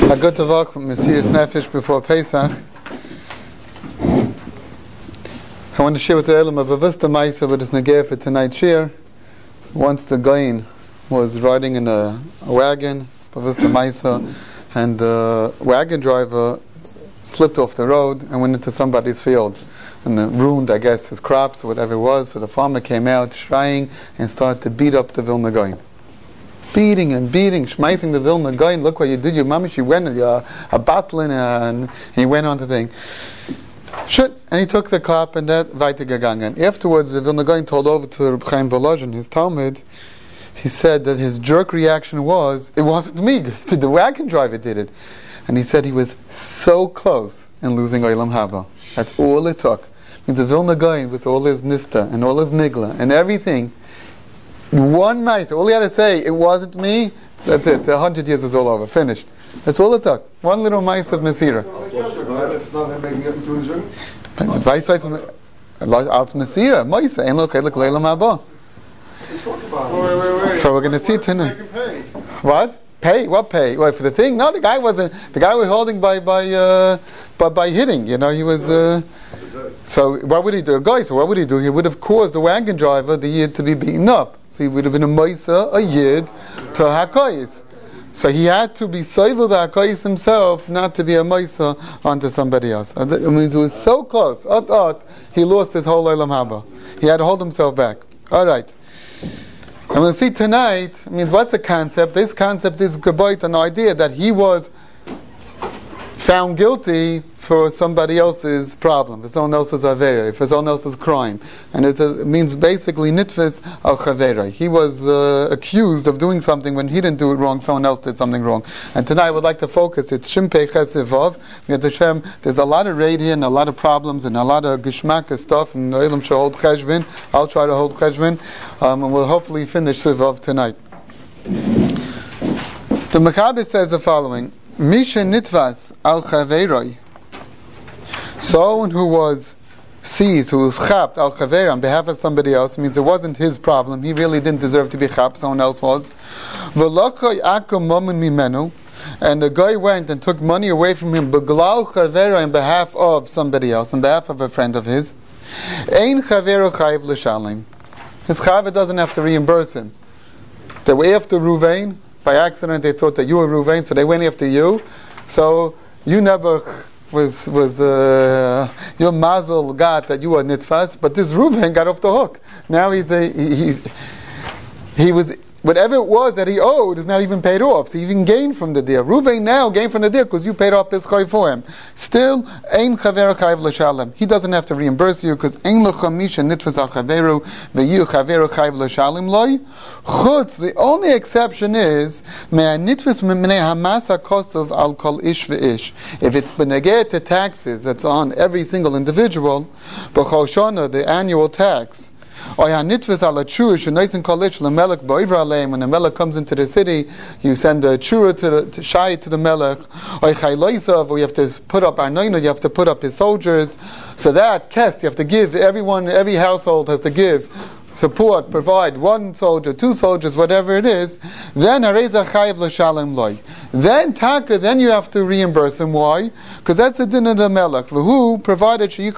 A good talk from Mesiras Nefesh before Pesach. I want to share with the Elam of a Vista Maisa with his Negeh for tonight's shir. Once the Goyin was riding in a wagon, a Vista Maisa, and the wagon driver slipped off the road and went into somebody's field. And ruined, I guess, his crops or whatever it was. So the farmer came out shrieing and started to beat up the Vilna Goyin. Beating and beating, schmeising the Vilna Goyin. Look what you did, your mama. She went a battling, and he went on to think. Shit, and he took the cup and that weitergegangen. Afterwards, the Vilna Goyin told over to Reb Chaim Volozhin, his Talmud. He said that his jerk reaction was, it wasn't me, the wagon driver did it. And he said he was so close in losing Olam Haba. That's all it took. It means the Vilna Goyin with all his nista and all his nigla and everything. One mice, all he had to say, it wasn't me, so that's it. 100 years is all over, finished. That's all it took. One little mice of Mesira. It's not him making it into a joke. It's Alts Mesira, Moise, ain't look Leilam Haba. Wait. So we're going to see tonight. What? Pay? What pay? What, for the thing? No, the guy wasn't. The guy was holding by hitting. You know, he was. So what would he do? So what would he do? He would have caused the wagon driver, the yid, to be beaten up. So he would have been a moisa, a yid, to hakoyis. So he had to be soivel the hakoyis himself, not to be a moisa onto somebody else. It means he was so close. He lost his whole olam haba. He had to hold himself back. All right. And we'll see tonight, it means what's the concept? This concept is gebayt an idea that he was found guilty for somebody else's problem, for someone else's avera, for someone else's crime. And it means basically nitfis al chavera. He was accused of doing something when he didn't do it wrong, someone else did something wrong. And tonight I would like to focus, it's Shimpei Chesivav. There's a lot of raid here and a lot of problems and a lot of gishmaka stuff, and the Elam shall hold cheshbon. I'll try to hold cheshbon, and we'll hopefully finish Sivav tonight. The Mechaber says the following: Misha nitvas al chaveroi. Someone who was seized, who was chapped al chaver on behalf of somebody else, means it wasn't his problem. He really didn't deserve to be chapped. Someone else was. V'lochoi akum momen mimenu, and the guy went and took money away from him. Beglau chaver on behalf of somebody else, on behalf of a friend of his. Ein chaveru chayiv l'shalim. His chaver doesn't have to reimburse him. They were after Ruvain. By accident, they thought that you were Ruvain, so they went after you. So you never was your mazel got that you were nitfas, but this Ruvain got off the hook. Now he was whatever it was that he owed is not even paid off. So he even gained from the deal. Ruvain now gained from the deal because you paid off his chay for him. Still, ein chaver chayv l'shalem. He doesn't have to reimburse you because ein l'cha misha nitfas al chaveru ve'yu chaveru chayv l'shalem loy. Chutz, the only exception is mea nitfas mimnei hamasa kosov al kol ish ve'ish. If it's benegeh to taxes that's on every single individual, b'chol shana, the annual tax, when the melech comes into the city, you send a chura to shai to the melech. Or you have to put up arnoina, you have to put up his soldiers. So that kest, you have to give everyone, every household has to give support, provide one soldier, two soldiers, whatever it is. Then then you have to reimburse him. Why? Because that's the din of the melech. Who provided the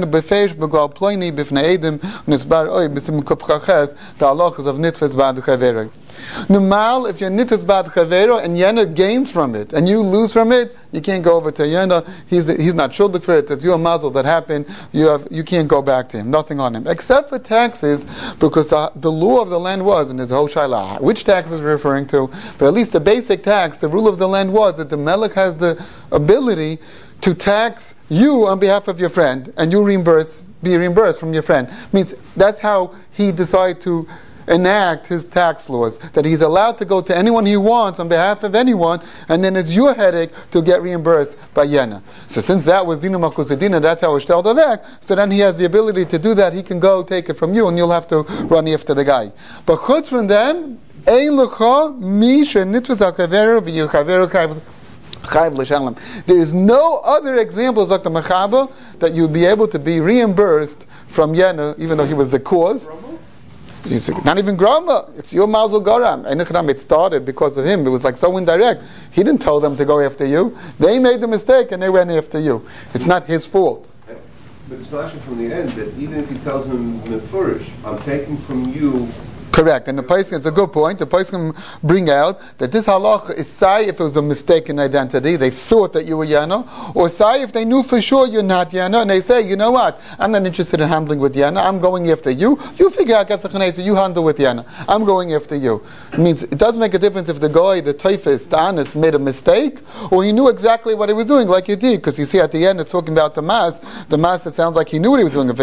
halachas of nitfas bad chavera. Normal, if you're nitfas bad chavera and Yena gains from it and you lose from it, you can't go over to Yena. He's not shuldig for it. It's your mazel that happened. You can't go back to him. Nothing on him except for taxes, because the law of the land was, and it's whole shayla, which tax is referring to? But at least the basic tax, the rule of the land was that the melech has the ability to tax you on behalf of your friend, and you be reimbursed from your friend. Means that's how he decided to enact his tax laws, that he's allowed to go to anyone he wants on behalf of anyone, and then it's your headache to get reimbursed by Yena. So since that was Dina Makusadina, that's how it's Shtel Davek, so then he has the ability to do that. He can go take it from you, and you'll have to run after the guy. But chutz from them, ein lecha mi shenitfas al chaveru v'yu chaveru chayv l'shalem. There is no other examples like the Mechaber that you'd be able to be reimbursed from Yena, even though he was the cause. He's not even grandma. It's your Mazel Garam. It started because of him. It was like so indirect. He didn't tell them to go after you. They made the mistake and they went after you. It's not his fault. But it's not from the end that even if he tells them Mefurish, I'm taking from you. Correct, and the Poskim, it's a good point. The Poskim bring out that this halacha is say if it was a mistaken identity, they thought that you were Yana, or say if they knew for sure you're not Yana, and they say, you know what, I'm not interested in handling with Yana, I'm going after you. You figure out Gavsachanetza, you handle with Yana. I'm going after you. It means it doesn't make a difference if the guy, the Taifis, the Anis, made a mistake, or he knew exactly what he was doing, like you did, because you see at the end it's talking about the Mas. The Mas, it sounds like he knew what he was doing.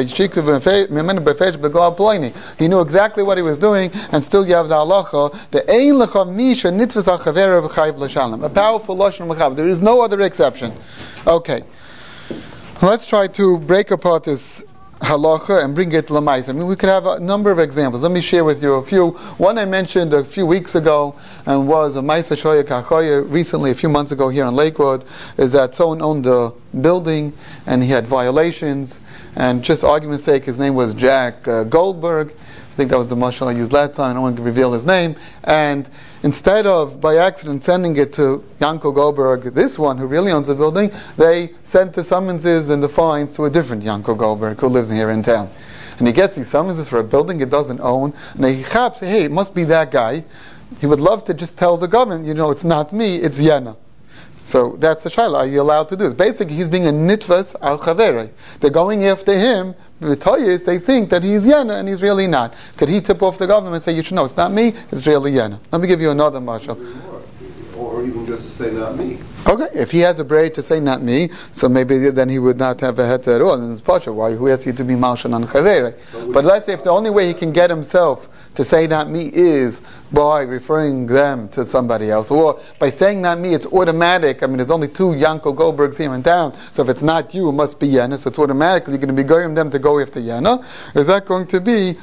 He knew exactly what he was doing. And still you have the halacha, the ein lecha misha nitzvas ha'chavera v'chayiv l'shalom. A powerful lashon mechav. There is no other exception. Okay. Let's try to break apart this halacha and bring it to l'mais. I mean, we could have a number of examples. Let me share with you a few. One I mentioned a few weeks ago and was a Maisa Shoya Kachoya recently, a few months ago here in Lakewood, is that someone owned a building and he had violations, and just argument's sake, his name was Jack Goldberg. I think that was the mashal I used last time. I don't want to reveal his name. And instead of, by accident, sending it to Yanko Goldberg, this one who really owns the building, they sent the summonses and the fines to a different Yanko Goldberg who lives here in town. And he gets these summonses for a building it doesn't own. And he chaps, hey, it must be that guy. He would love to just tell the government, it's not me, it's Yana. So that's the shaila. Are you allowed to do this? Basically, he's being a nitvas al chavere. They're going after him. The Toyas, they think that he's Yana and he's really not. Could he tip off the government and say, you should know, it's not me, it's really Yana? Let me give you another mashal. Or even just to say not me. Okay, if he has a braid to say not me, so maybe then he would not have a het at all. And it's pasha. Why? Who has you to be malshan on chavere? But let's say if the only way he can get himself to say not me is by referring them to somebody else, or by saying not me, it's automatic. I mean, there's only two Yanko Goldbergs here in town, so if it's not you, it must be Yana. So it's automatically you're going to be going them to go after Yana. Is that going to be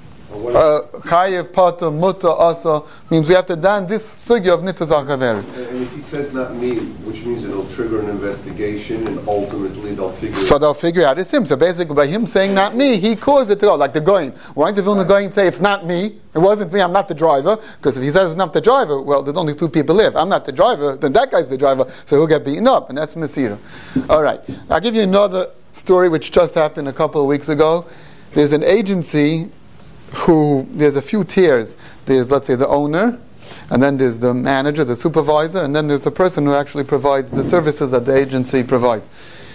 chayev, pata, muta, asa? Means we have to done this sugya of nitzvah zachaver. And if he says not me, which means it'll trigger an investigation, and ultimately they'll figure. So they'll figure out it's him. So basically, by him saying not me, he caused it to go. Like the Goyin. Why don't the Vilna Goyin say it's not me? It wasn't me. I'm not the driver. Because if he says it's not the driver, well, there's only two people live. I'm not the driver. Then that guy's the driver. So he'll get beaten up, and that's Mesira. All right. I'll give you another story which just happened a couple of weeks ago. There's an agency there's a few tiers. There's, let's say, the owner, and then there's the manager, the supervisor, and then there's the person who actually provides the services that the agency provides.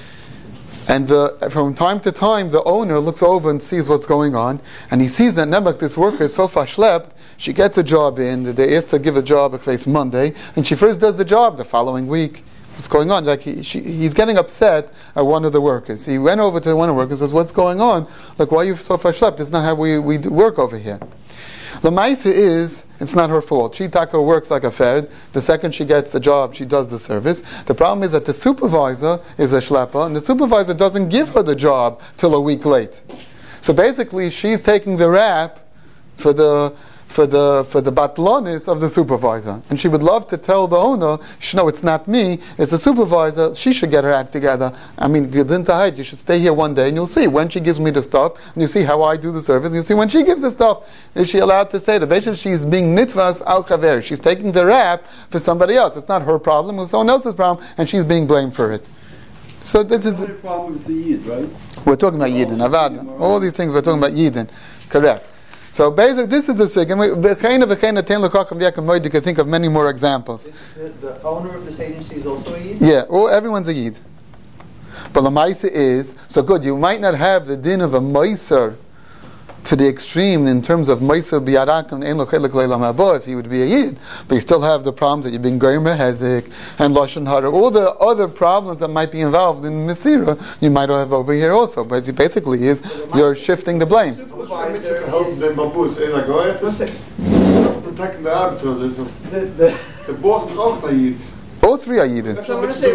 And from time to time, the owner looks over and sees what's going on, and he sees that Nebach, this worker, is so fashlept, she gets a job in, they asked her to give a job Monday, and she first does the job the following week. What's going on? Like he's getting upset at one of the workers. He went over to one of the workers and says, what's going on? Like, why are you so fashlept? It's not how we work over here. The Maisa is, it's not her fault. She taka works like a ferd. The second she gets the job, she does the service. The problem is that the supervisor is a shlepa, and the supervisor doesn't give her the job till a week late. So basically, she's taking the rap for the batlonis of the supervisor. And she would love to tell the owner, no, it's not me, it's the supervisor, she should get her act together. I mean, you should stay here one day and you'll see when she gives me the stuff, and you see how I do the service, and you see when she gives the stuff, is she allowed to say that basically she's being nitvas al chaver, she's taking the rap for somebody else. It's not her problem, it's someone else's problem, and she's being blamed for it. So this is the problem with the Yid, right? We're talking about Yidin, Avada. All these things we're talking about Yidin. Correct. So basically, this is the sig. And you can think of many more examples. The owner of this agency is also a Yid? Yeah, everyone's a Yid. But the Maisa is, so good, you might not have the din of a Maiser to the extreme in terms of Maiser Biyarakam Ein Lo Chelik Leilam Haba if he would be a Yid, but you still have the problems that you've been Goyim Hezik and Lashon Hara, all the other problems that might be involved in Mesira, you might have over here also. But it basically is, you're shifting the blame. The boss is auch a Yid. All three are Yidin. That's what I'm going to say,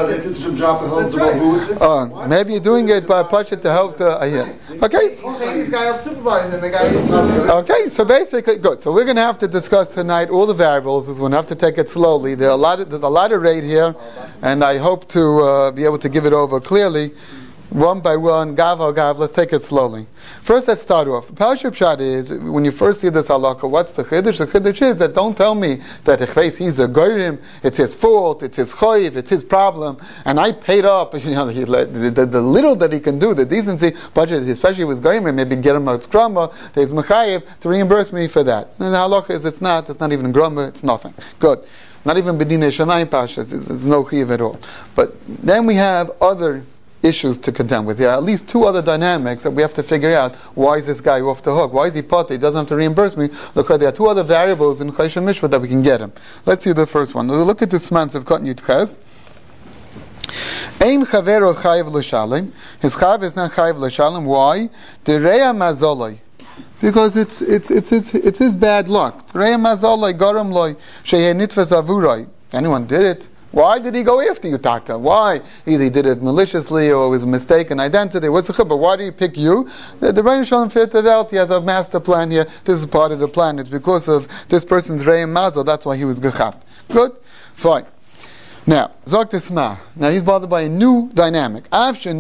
right. Maybe you're doing it by Pasha to help the Okay. This guy helps supervise and the guy is... Okay, so basically, good. So we're going to have to discuss tonight all the variables. We're going to have to take it slowly. There's a lot of rate here, and I hope to be able to give it over clearly. one by one, gav, let's take it slowly. First, let's start off. Parashat Pshat is, when you first see this halakha, what's the chiddush? The chiddush is that don't tell me that he's a goyim, it's his fault, it's his choiv, it's his problem, and I paid up, the little that he can do, the decency budget, especially with goyim, maybe get him out grama, there's mechayev to reimburse me for that. And the halakha is it's not even grama, it's nothing. Good. Not even bedinei shamayim pashas, there's no chiyuv at all. But then we have other issues to contend with. There are at least two other dynamics that we have to figure out. Why is this guy off the hook? Why is he potter? He doesn't have to reimburse me. Look, there are two other variables in Chayshon Mishpat that we can get him. Let's see the first one. Look at this man of Katan Yud Ches. Ein chavero chayiv l'shalem. His chayiv is not chayiv l'shalem. Why? Dereya mazoloi. Because it's his bad luck. Dereya mazoloi garam loi sheyeh nitfas avuroi. Anyone did it? Why did he go after you, Taka? Why? Either he did it maliciously or it was a mistaken identity. What's the chibur? Why did he pick you? The Rebbeinu Shalom fitted out. He has a master plan here. This is part of the plan. It's because of this person's re'im mazel. That's why he was gechapt. Good? Fine. Now, Zok Tisma. Now he's bothered by a new dynamic. Even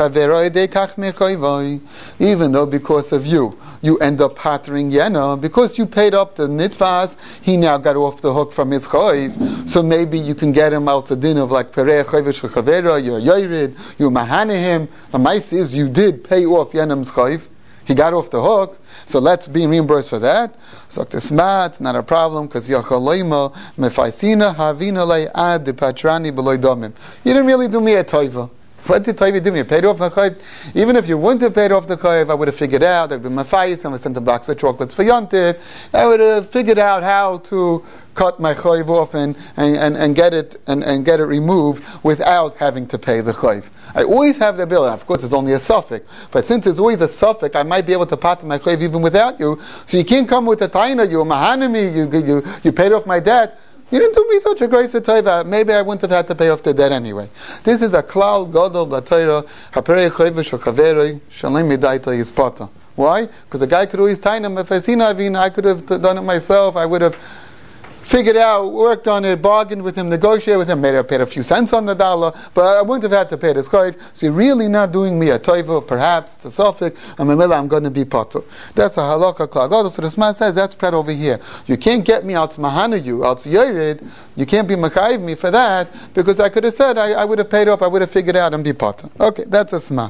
though because of you end up pattering Yena, because you paid up the nitvas, he now got off the hook from his chayv. So maybe you can get him out to din of like Pereh Chayvish Chavera, you're Yorid, you mahane him. The mice is you did pay off Yenam's chayv. He got off the hook, so let's be reimbursed for that. So it's not a problem because Yachaloima mefaisina havina lei ad de patrani beloy domim. You didn't really do me a toiva. What did Taiva do me? You paid off the chayv. Even if you wouldn't have paid off the chayv, I would have figured out. I'd been mafais. I would have sent a box of chocolates for Yontif. I would have figured out how to cut my chayv off and get it removed without having to pay the chayv. I always have the ability. Of course, it's only a suffix, but since it's always a suffix, I might be able to pat my chayv even without you. So you can't come with a taina. You mahanami. You paid off my debt. You didn't do me such a grace of taiva. Maybe I wouldn't have had to pay off the debt anyway. This is a klal gadol b'Torah. Haperei chayvish chaverei shalem midaita yispata. Why? Because a guy could always taina mefasina avin. I could have done it myself. I would have figured out, worked on it, bargained with him, negotiated with him, maybe I paid a few cents on the dollar, but I wouldn't have had to pay this chayv. So you're really not doing me a toiva, perhaps it's a suffix, and I'm going to be potter. That's a halakha klal. So the Shema says that's spread over here. You can't get me out to mahana you, out to yored. You can't be makayiv me for that, because I could have said I would have paid up, I would have figured out and be potter. Okay, that's a Shema.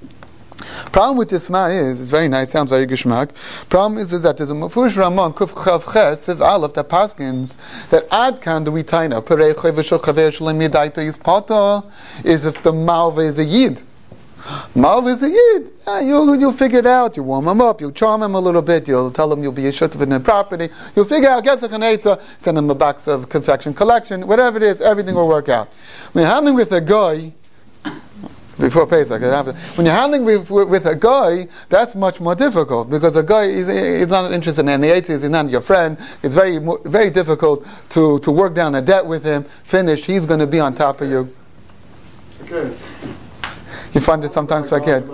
Problem with this ma is, it's very nice, sounds very geschmack. Problem is that there's a Mefurish Ramon, Kuf Chav Ches, Siv Aleph, that paskins, that ad kan do we taina, Perei Chayvish Chaver Shalem Yedaita is pata, is if the malva is a yid. Malva is a yid. You'll figure it out. You warm him up. You'll charm him a little bit. You'll tell him you'll be a shutf in the property. You'll figure out, get a chanetza, send him a box of confection collection, whatever it is, everything will work out. When you're handling with a guy, before Pesach, when you're handling with a guy, that's much more difficult because a guy is not interested in any eighties. He's not your friend. It's very difficult to work down a debt with him. Finish. He's going to be on top of you. Okay. You find it sometimes like that.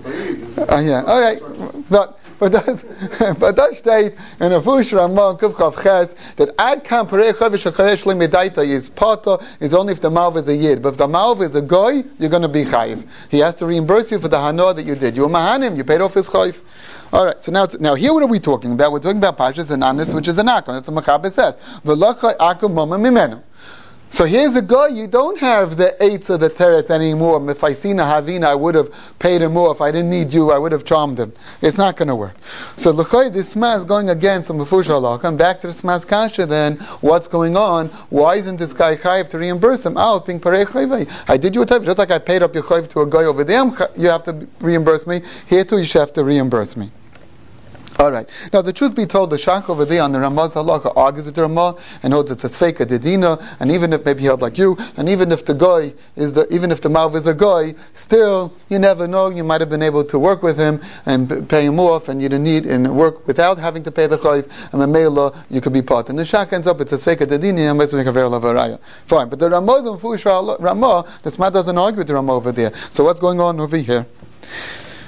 Yeah. All right. But that state in a Fush Ramon Kufchav Ches that ad kam perei chavish chayesh limidaita is pata is only if the malv is a yid. But if the malv is a goy, you're going to be chayiv. He has to reimburse you for the hana that you did. You were mahanim. You paid off his chayiv. All right. So now here, what are we talking about? We're talking about pashas and anis, which is an akon. That's what Mechaber says. V'lachai akum mama mimenu. So here's a guy, you don't have the eights of the teretz anymore. If I seen a havina, I would have paid him more. If I didn't need you, I would have charmed him. It's not going to work. So l'chai, this sma is going against some Mefush halakha. Come back to the sma's kasha then. What's going on? Why isn't this guy chayiv to reimburse him? I was being parei chayvei. I did you a tayv. Just like I paid up your chayiv to a guy over there, you have to reimburse me. Here too, you should have to reimburse me. All right. Now, the truth be told, the Shach over there on the Ramah's halakha argues with the Ramah and holds it's a sfeika dedina, and even if maybe he held like you, and even if the guy even if the malv is a guy, still you never know. You might have been able to work with him and pay him off, and you didn't need and work without having to pay the chayv. And Mamela, you could be part. And the Shach ends up it's a sfeika dedina, and let's make a very lavaraya. Fine, but the Ramah's and Fush Ramah, the Sma doesn't argue with the Ramah over there. So what's going on over here?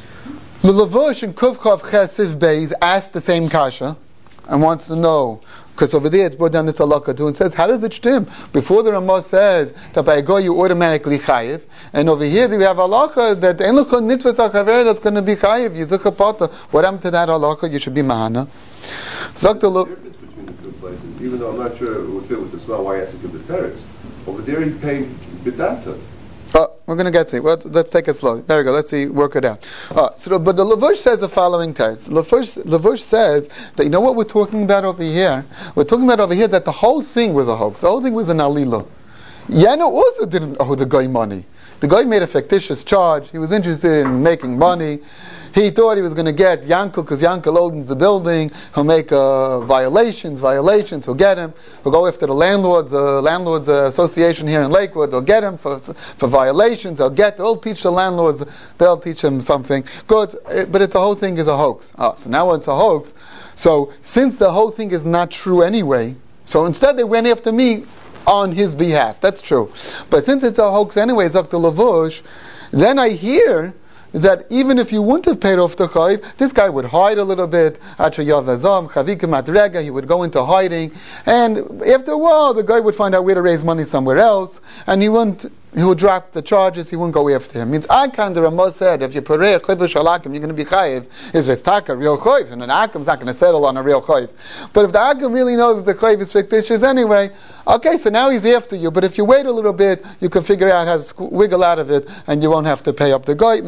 The Lavush and Kufchav Chesiv Beis asked the same kasha and wants to know, Because over there it's brought down this halakha too and says, how does it stem? Before the Ramah says that by a goy you automatically chayiv, and over here we have halakha that ein l'cha nitvas achaver that's going to be chayiv. Yizucha pata. What happened to that halakha? You should be mahana. Zok the difference between the two places, even though I'm not sure it would fit with the smell why he has to give the teretz. Over there he paid bidata. We're going to get to it. Well, let's take it slowly. Very good. Let's see, work it out. But the Lavush says the following teretz. Lavush says that, you know what we're talking about over here? We're talking about over here that the whole thing was a hoax. The whole thing was an alila. Yana also didn't owe the guy money. The guy made a fictitious charge. He was interested in making money. He thought he was going to get Yankel because Yankel owns the building. He'll make violations. He'll get him. He'll go after the landlords association here in Lakewood. They'll get him for violations. They'll teach the landlords. They'll teach him something. Good, but the whole thing is a hoax. So now it's a hoax. So since the whole thing is not true anyway, so instead they went after me on his behalf. That's true. But since it's a hoax anyway, Dr. Lavush, then I hear that even if you wouldn't have paid off the chayv, this guy would hide a little bit. He would go into hiding, and after a while, the guy would find out where to raise money somewhere else, and he would drop the charges. He wouldn't go after him. Means the Ramah said, if you parei chayv shalakim, you're going to be chayiv. Is v'staka real chayv, and an akam's not going to settle on a real chayv. But if the akam really knows that the chayv is fictitious anyway, okay, so now he's after you. But if you wait a little bit, you can figure out how to wiggle out of it, and you won't have to pay up the guy.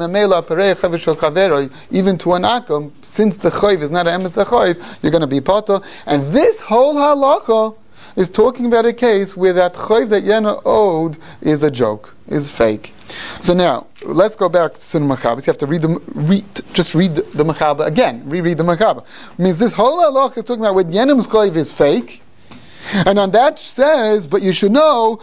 Even to an akam, since the chayv is not an emes chayv, you're going to be pata. And this whole halacha is talking about a case where that chayv that Yena owed is a joke, is fake. So now, let's go back to the Mechaber. You have to read the Mechaber again. Reread the Mechaber. Means this whole halacha is talking about when Yenim's chayv is fake, and on that says, but you should know,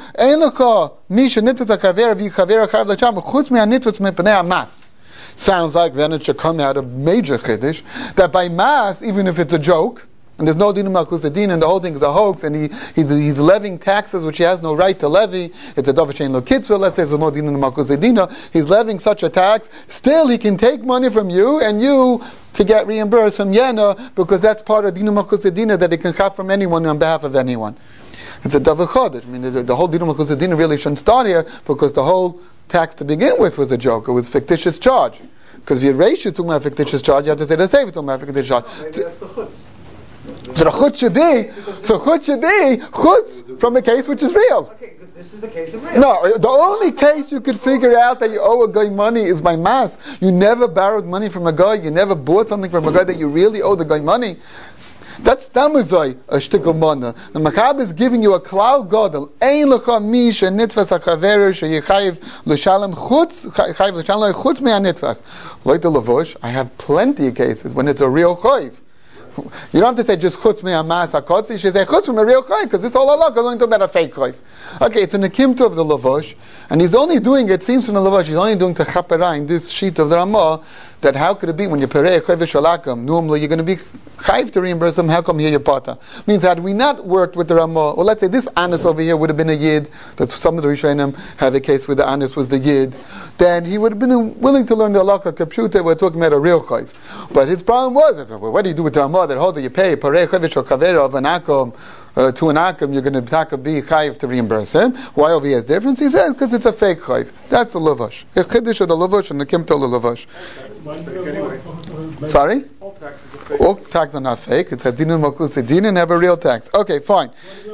sounds like then it should come out a major chiddush, that by mass, even if it's a joke, and there's no dinam malchus din, and the whole thing is a hoax, and he's levying taxes which he has no right to levy. It's a davar shein lo kitzur. Let's say there's no dinam malchus din. He's levying such a tax. Still, he can take money from you, and you could get reimbursed from Yena because that's part of dinam malchus din that he can chop from anyone on behalf of anyone. It's a davar chodesh. I mean, the whole dinam malchus din really shouldn't start here because the whole tax to begin with was a joke. It was a fictitious charge. Because if you're ratio talking about a fictitious charge, you have to say the same talking about a fictitious charge. Maybe that's the chutz. So the chutz should be chutz from a case which is real. Okay, this is the case of real. No, the only case you could figure out that you owe a guy money is by mass. You never borrowed money from a guy. You never bought something from a guy that you really owe the guy money. That's damazoi a shtickle mana. The Mechaber is giving you a cloud godel. Ein lecha mi shenitfas hachaver sheyichayiv l'shalem chutz chayiv l'shalem chutz me'anitfas. Like the Lavush, I have plenty of cases when it's a real chayiv. You don't have to say just chutz me'amas hakotzi. You should say chutz from a real chayiv because this whole halakha is only talking about a fake chayiv. Okay, it's an akimta of the Lavush, and he's only doing it. Seems from the Lavush, he's only doing to chaperain this sheet of the Ramah. That how could it be when you parei chayv shalakam? Normally you're going to be chayv to reimburse him. How come here you're pata? Means had we not worked with the Ramah, well, let's say this anis over here would have been a yid. That's some of the Rishonim have a case where the anis was the yid. Then he would have been willing to learn the halakha kapshuta. We're talking about a real chayv. But his problem was, well, what do you do with the Ramah that holds that you pay parei chayv shalkavera of an akom? To an akum, you're going to be chayiv to reimburse him. Why over here is difference? He says because it's a fake chayiv. That's the Lavush. The chiddush of the Lavush and the kimto of the Lavush. Sorry? All taxes are not fake. It's a dinun malchus din and have a real tax. Okay, fine.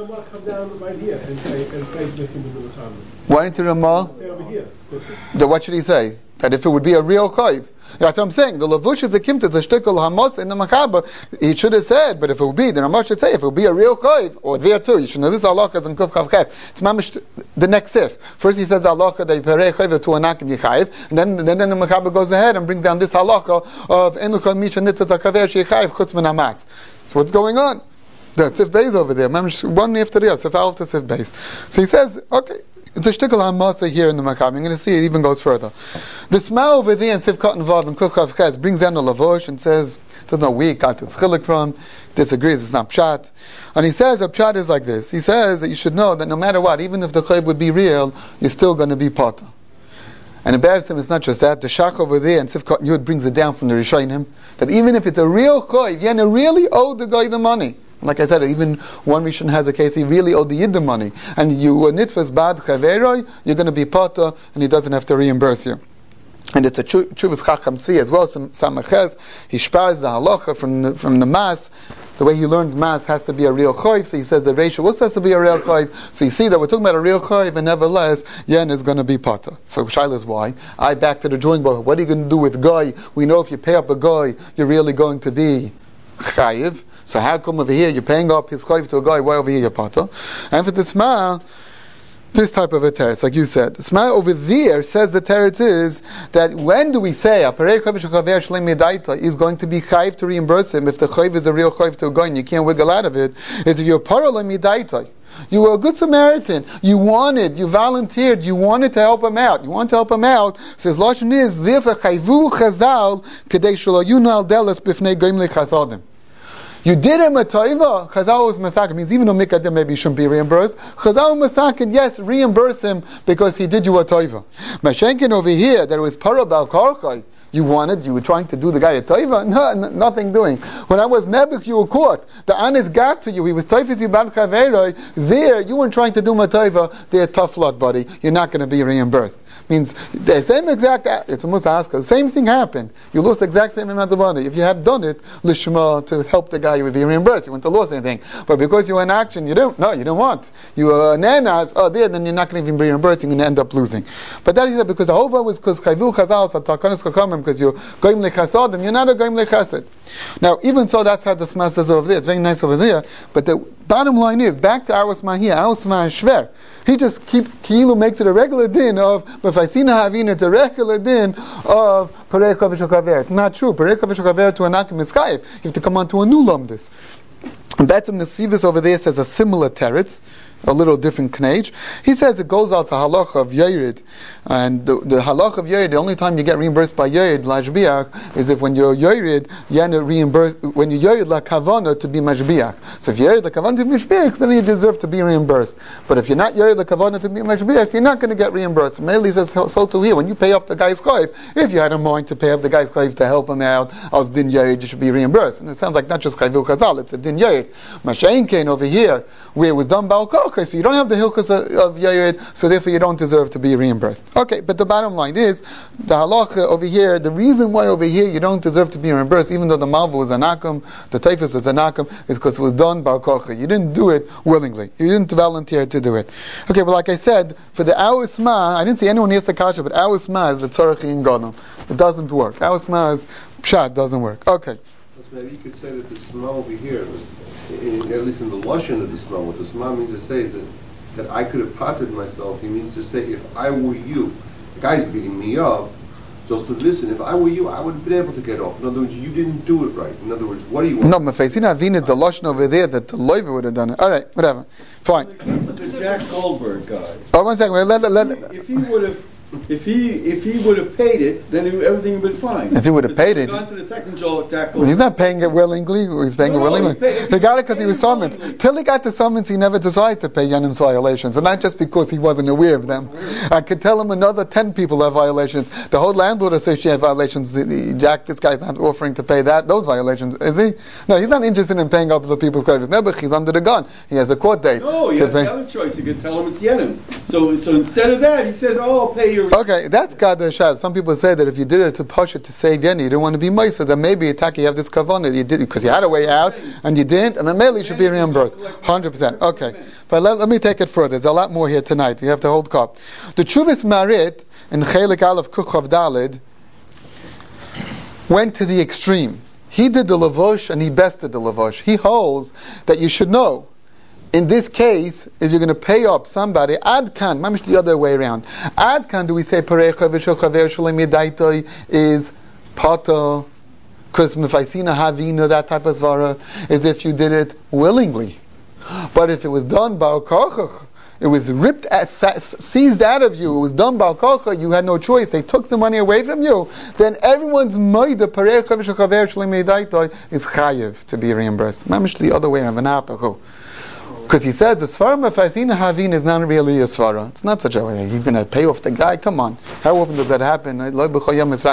Why didn't the Ramah? What should he say? That if it would be a real chayiv. That's what I'm saying. The Lavush is a kimta, the shtickle hamos in the Mechaber. He should have said, but if it would be, the Ramah should say, if it would be a real chayiv, or there too, you should know this halakha is in kuf chav ches. It's mamish the next sif. First he says the halakha that you parei chayiv to anakim yichayiv, and then the Mechaber goes ahead and brings down this halakha of enuchal misha nitzat hakaver sheyichayiv chutz min hamas. So what's going on? The sif beis over there, mamish one after the other, sif alf to sif beis. So he says, okay. It's a shtickle hamasa here in the Mechaber. You're going to see it even goes further. The smell over there in Sivkot and Vav and Kuf Ches brings down the Lavush and says, there's no weak, got this chilik from, disagrees, it's not pshat. And he says, a pshat is like this. He says that you should know that no matter what, even if the chayv would be real, you're still going to be pata. And in Be'etzim, it's not just that. The Shach over there in Sivkot and Yud brings it down from the Rishonim, that even if it's a real chayv, Yena really owed the guy the money. Like I said, even one Rishon has a case, he really owed the Yid the money. And you nitfas bad chaveroi, you're going to be potter, and he doesn't have to reimburse you. And it's a Chuvas Chacham Tzvi as well, Samaches. He spars the halacha from the Mas. The way he learned Mas has to be a real chayv, so he says the ratio also has to be a real chayv. So you see that we're talking about a real chayv, and nevertheless, yen is going to be potter. So Shaila is why. Back to the drawing board. What are you going to do with guy? We know if you pay up a guy, you're really going to be chayiv. So how come over here you're paying up his chayv to a guy, why over here you're potter? And for the Sma, this type of a teretz, like you said. Sma over there says the teretz is that when do we say a parei chav shekaver shleim medaita is going to be chayiv to reimburse him if the chayiv is a real chayiv to a guy and you can't wiggle out of it? It's if you're paralel medaita. You were a good Samaritan. You volunteered. You wanted to help him out. Says Lashon is therefore chayvu chazal kedei shelo yunal delas b'fnei goyim lechasadim. You did him a toiva. Chazal was masakin. Means even though mikadim maybe he shouldn't be reimbursed. Chazal masakin, yes, reimburse him because he did you a toiva. Mashenkin over here, there was parabal karchai. You were trying to do the guy a toiva? No, nothing doing. When I was Nebuch, you were caught. The honest got to you. He was toifis you bad chaveroi. There, you weren't trying to do a toiva. They're tough luck, buddy. You're not going to be reimbursed. Means the same exact. It's almost ask. The same thing happened. You lost the exact same amount of money. If you had done it, lishma to help the guy, you would be reimbursed. You wouldn't have lost anything. But because you were in action, you don't want. You were nanas. Then you're not going to even be reimbursed. You're going to end up losing. But that is because the whole was because chayvu chazal satakanis kakamim. Because you're goyim lechasadim, you're not a goyim lechased. Now, even so, that's how the Sma says over there. It's very nice over there. But the bottom line is, back to our Sma here, our Sma is shver. He just Ki'ilu makes it a regular din of Mefaisina Havin, it's a regular din of Parei Chav Shekaver. It's not true. Parei Chav Shekaver to Anakim is chayiv. You have to come on to a new lumdis. And Betzim Nesivus over there says a similar teretz, a little different knage. He says it goes out to halacha of Yerid, and the halacha of Yerid, the only time you get reimbursed by Yerid lashbiach is if when you're Yerid, you reimbursed when you Yerid la kavana to be mashbiach. So if you're Yerid la kavana to be mashbiach, then you deserve to be reimbursed. But if you're not Yerid la kavana to be mashbiach, you're not going to get reimbursed. Meli says so too here. When you pay up the guy's chayv, if you had a mind to pay up the guy's chayv to help him out, as din Yerid, you should be reimbursed. And it sounds like not just chayvu chazal, it's a din Yerid. Mashain Kain over here, where it was done by Al-Kochai, so you don't have the hilchos of Yared, so therefore you don't deserve to be reimbursed. Okay, but the bottom line is, the halacha over here, the reason why over here you don't deserve to be reimbursed, even though the malva was anakum, the typhus was anakum, is because it was done by Al-Kochai. You didn't do it willingly. You didn't volunteer to do it. Okay, but like I said, for the our Sma, I didn't see anyone here say kasha, but our Sma is the tzorach in Godom. It doesn't work. Our Sma is pshat, doesn't work. Okay. Maybe you could say that the Sma over here, at least in the Lashon of the Sma, what the Sma means to say is that I could have potted myself. He means to say, if I were you, the guy's beating me up, just to listen, if I were you, I would have been able to get off. In other words, you didn't do it right. In other words, what do you want? No, Mefeisina Avin is the Lashon over there that the Loiva would have done it. All right, whatever. Fine. The Jack Goldberg guy. Oh, 1 second. If he would have paid it, then everything would have been fine. If he would have paid it, gone to the second Jack Goldberg. Well, he's not paying it willingly. He's paying it willingly. He got it because he was summoned. Till he got the summons, he never decided to pay Yanim's violations, and not just because he wasn't aware of them. I could tell him another 10 people have violations. The whole landlord association has violations. Jack, this guy's not offering to pay those violations, is he? No, he's not interested in paying up the people's claims. Nebuch, he's under the gun. He has a court date. No, he has the other choice. You could tell him it's Yenim. So instead of that, he says, "Oh, I'll pay your." Okay, that's God the Shad. Some people say that if you did it to push it to save Yeni, you didn't want to be Meiser, then maybe attack you have this kavanah. You did because you had a way out and you didn't, and then maybe you should be reimbursed. 100%. Okay. But let me take it further. There's a lot more here tonight. You have to hold cup. The Chuvas Marit in Chelik Aleph Kuchav Dalid went to the extreme. He did the Lavosh and he bested the Lavosh. He holds that you should know. In this case, if you're going to pay up somebody, Adkan, mamish the other way around. Adkan, do we say Parecha v'shel chaver shalem yedaitoi is Pata, because Mefaisina Havina, that type of zvara, is if you did it willingly. But if it was done by Kochach, it was ripped, seized out of you, it was done by Kochach, you had no choice, they took the money away from you, then everyone's Maida Parecha v'shel chaver shalem yedaitoi is chayev to be reimbursed. Mamish the other way around, Because he says the Svara Mefasina Havin is not really a Svara. It's not such a way. He's going to pay off the guy. Come on. How often does that happen? What's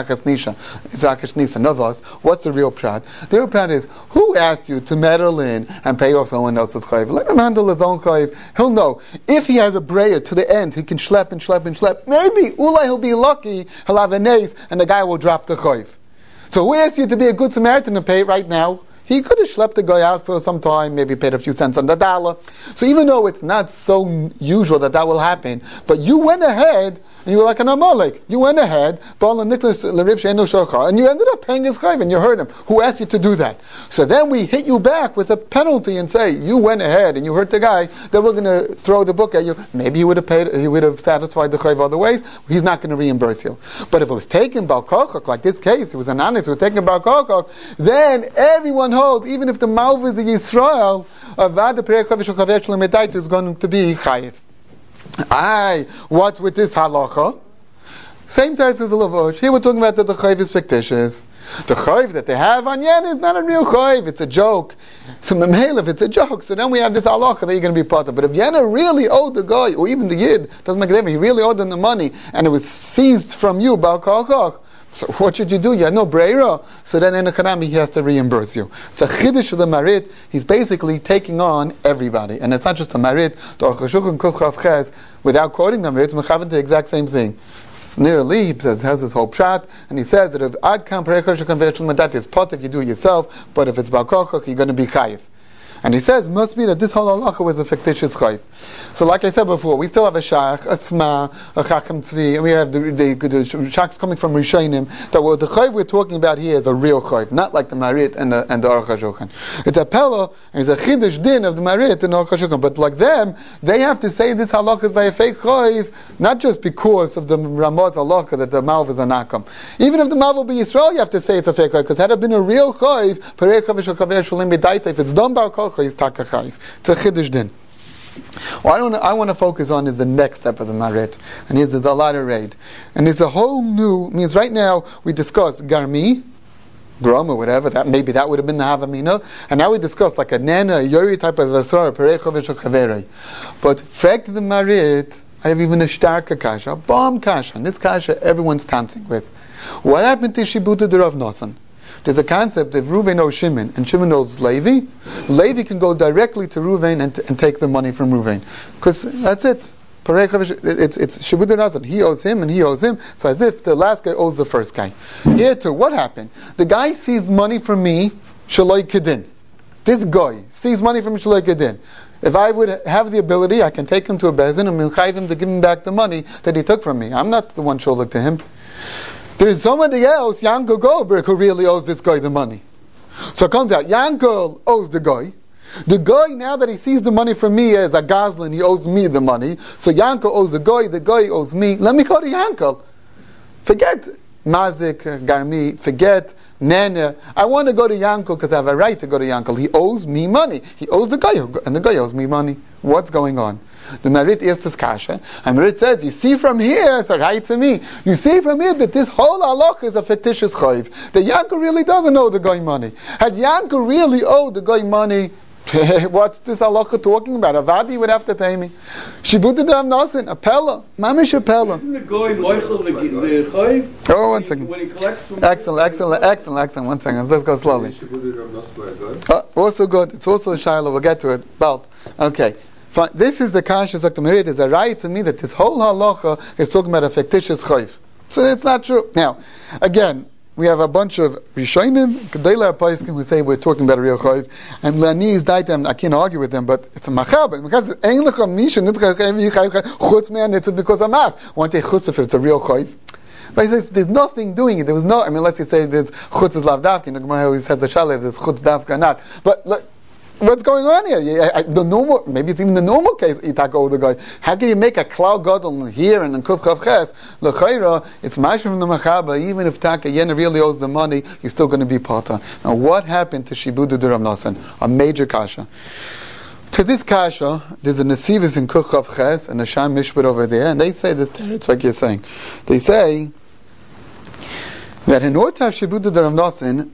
the real prat? The real prat is, who asked you to meddle in and pay off someone else's chayv? Let him handle his own chayv. He'll know. If he has a breyer to the end, he can schlep and schlep and schlep. Maybe, ulai, he'll be lucky, he'll have a nace, and the guy will drop the chayv. So who asked you to be a good Samaritan to pay right now? He could have schlepped the guy out for some time, maybe paid a few cents on the dollar. So even though it's not so usual that will happen, but you went ahead, and you were like an Amalek. You went ahead, and you ended up paying his chayv, and you heard him. Who asked you to do that? So then we hit you back with a penalty and say, you went ahead and you hurt the guy, then we're going to throw the book at you. Maybe he would have paid, he would have satisfied the chayv other ways. He's not going to reimburse you. But if it was taken Bar Kochok, like this case, it was an honest, it was taken Bar Kochok, then everyone hold, even if the Malv is a Yisrael, is going to be chayiv. What's with this halacha? Same teretz as a lavosh. Here we're talking about that the chayv is fictitious. The chayv that they have on yen is not a real chayv, it's a joke. So memel, if it's a joke, so then we have this halacha that you're going to be part of. But if Yena really owed the guy, or even the yid, doesn't make a difference, he really owed them the money, and it was seized from you, Bar Kochok, so what should you do? You had no breira. So then in the Hanami he has to reimburse you. It's a chiddush of the marit. He's basically taking on everybody. And it's not just a marit. The Aruch HaShulchan Kuf Chav Ches, without quoting the marit, it's mechavan the exact same thing. Nearly, he says, has this whole pshat, and he says that if ad kam perechah shekam ve'etchul medat is pot if you do it yourself, but if it's Bar Kochok, you're going to be chayiv. And he says, must be that this whole halacha was a fictitious chayv. So like I said before, we still have a shach, a sma, a chacham tzvi, and we have the shachs coming from Rishonim, that what the chayv we're talking about here is a real chayv, not like the Marit and the Aruch HaShulchan. It's a pella, and it's a chiddush din of the Marit and the Aruch HaShulchan. But like them, they have to say this halacha is by a fake chayv, not just because of the Ramaz halacha that the Malv is a nakam. Even if the Malv will be Yisrael, you have to say it's a fake chayv, because had it been a real chayv, if it's done by a it's a chiddush din. What I want to focus on is the next step of the marit, and there's a lot of raid, and it's a whole new. Means right now we discussed garmi, grum or whatever. That maybe that would have been the havamina, and now we discussed like a nana, a yori type of asrar, perechovish or chaverei. But frek the marit, I have even a starka kasha, a bomb kasha, and this kasha everyone's dancing with. What happened to Shibuta de Rav Nosson? There's a concept if Reuven owes Shimon and Shimon owes Levi, Levi can go directly to Reuven and take the money from Reuven. Because that's it. It's Shibuta Razan. He owes him and he owes him. So as if the last guy owes the first guy. Here too, what happened? The guy sees money from me, Shaloi Kedin. This guy sees money from Shaloi Kedin. If I would have the ability, I can take him to a bezin and chayiv him to give him back the money that he took from me. I'm not the one sholek to him. There's somebody else, Yankel Goldberg, who really owes this guy the money. So it comes out, Yankel owes the guy. The guy, now that he sees the money from me as a Goslin, he owes me the money. So Yankel owes the guy owes me. Let me go to Yankel. Forget Mazik, Garmi, forget Nene. I want to go to Yankel because I have a right to go to Yankel. He owes me money. He owes the guy, and the guy owes me money. What's going on? The Marit is this kasha, and Marit says, you see from here, it's right to me, you see from here that this whole halach is a fictitious chayv. The Yankel really doesn't owe the guy money. Had Yankel really owed the guy money, what's this halacha talking about? Avadi would have to pay me. Shibuta Rav Nosson, a pella, mamish a pella. Isn't the guy Michael the chayv? Oh, 1 second. When he collects from excellent. 1 second. Let's go slowly. Also good. It's also a shiloh. We'll get to it. Belt. Okay. Fine. This is the kasha Dr. Marit. Is a right to me that this whole halacha is talking about a fictitious chayv. So it's not true. Now, again, we have a bunch of Rishonim, Gedolei HaPoskim, who say we're talking about a real chayv, and Lani is daitem. I can't argue with them, but it's a machaber. Machaber says, "Ein lecha misha nitzchach chutz me'anitzut because of mas." Won't take chutz if it's a real chayv. But he says there's nothing doing it. There was no. I mean, let's just say there's chutz is lav davka. The Gemara always has a shalev. There's chutz davka or not. But what's going on here? The normal, maybe it's even the normal case. Itako the guy. How can you make a cloud gadol here and in kuf chav ches lechayra? It's mashur from the machaba. Even if Taka Yena really owes the money, you're still going to be pata. Now, what happened to Shibuta de Rav Nosson? A major kasha. To this kasha, there's a nesivus in kuf chav ches and a sham mishpat over there, and they say this teretz like you're saying. They say that in order to have Shibuta de Rav Nosson,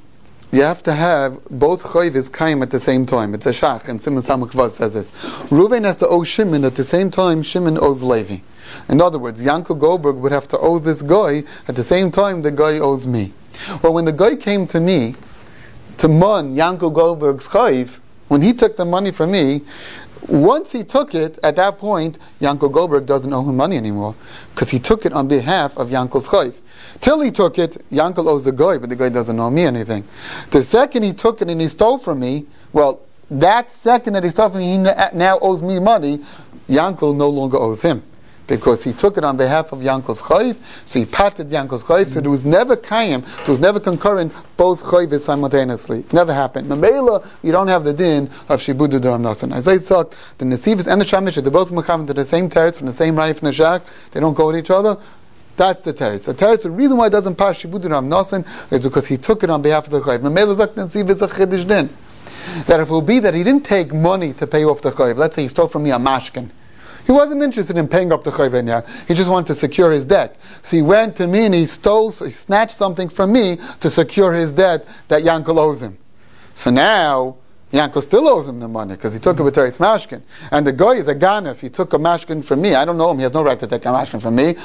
you have to have both chayvis kaim at the same time. It's a shach, and Simon Samuk Vaz says this. Reuven has to owe Shimon at the same time Shimon owes Levi. In other words, Yankel Goldberg would have to owe this guy at the same time the guy owes me. Well, when the guy came to me to mon Yankel Goldberg's chayv, when he took the money from me, once he took it, at that point, Yankel Goldberg doesn't owe him money anymore, because he took it on behalf of Yankel's chayv. Till he took it, Yankel owes the guy, but the guy doesn't owe me anything. The second he took it and he stole from me, well, that second that he stole from me, he now owes me money. Yankel no longer owes him, because he took it on behalf of Yankel's chayv, so he patted Yankel's chayv, so there was never kayim, there was never concurrent both chayvs simultaneously. It never happened. Mamela, you don't have the din of Shibud D'Ram Nasan. As I said, the Nesivos and the Shamish, they're both mechavim to the same teretz, from the same raya from the shak, they don't go with each other. That's the teretz. The teretz, the reason why it doesn't pass Shibud D'Ram Nasan is because he took it on behalf of the chayv. Mamela Zak Nesiv is a chiddush din. That if it will be that he didn't take money to pay off the chayv, let's say he stole from me a mashkin, he wasn't interested in paying up the chayv right now. He just wanted to secure his debt. So he went to me and he snatched something from me to secure his debt that Yankel owes him. So now, Yankel still owes him the money because he took it with Teretz Mashkin. And the guy is a ganef. He took a mashkin from me. I don't know him. He has no right to take a mashkin from me.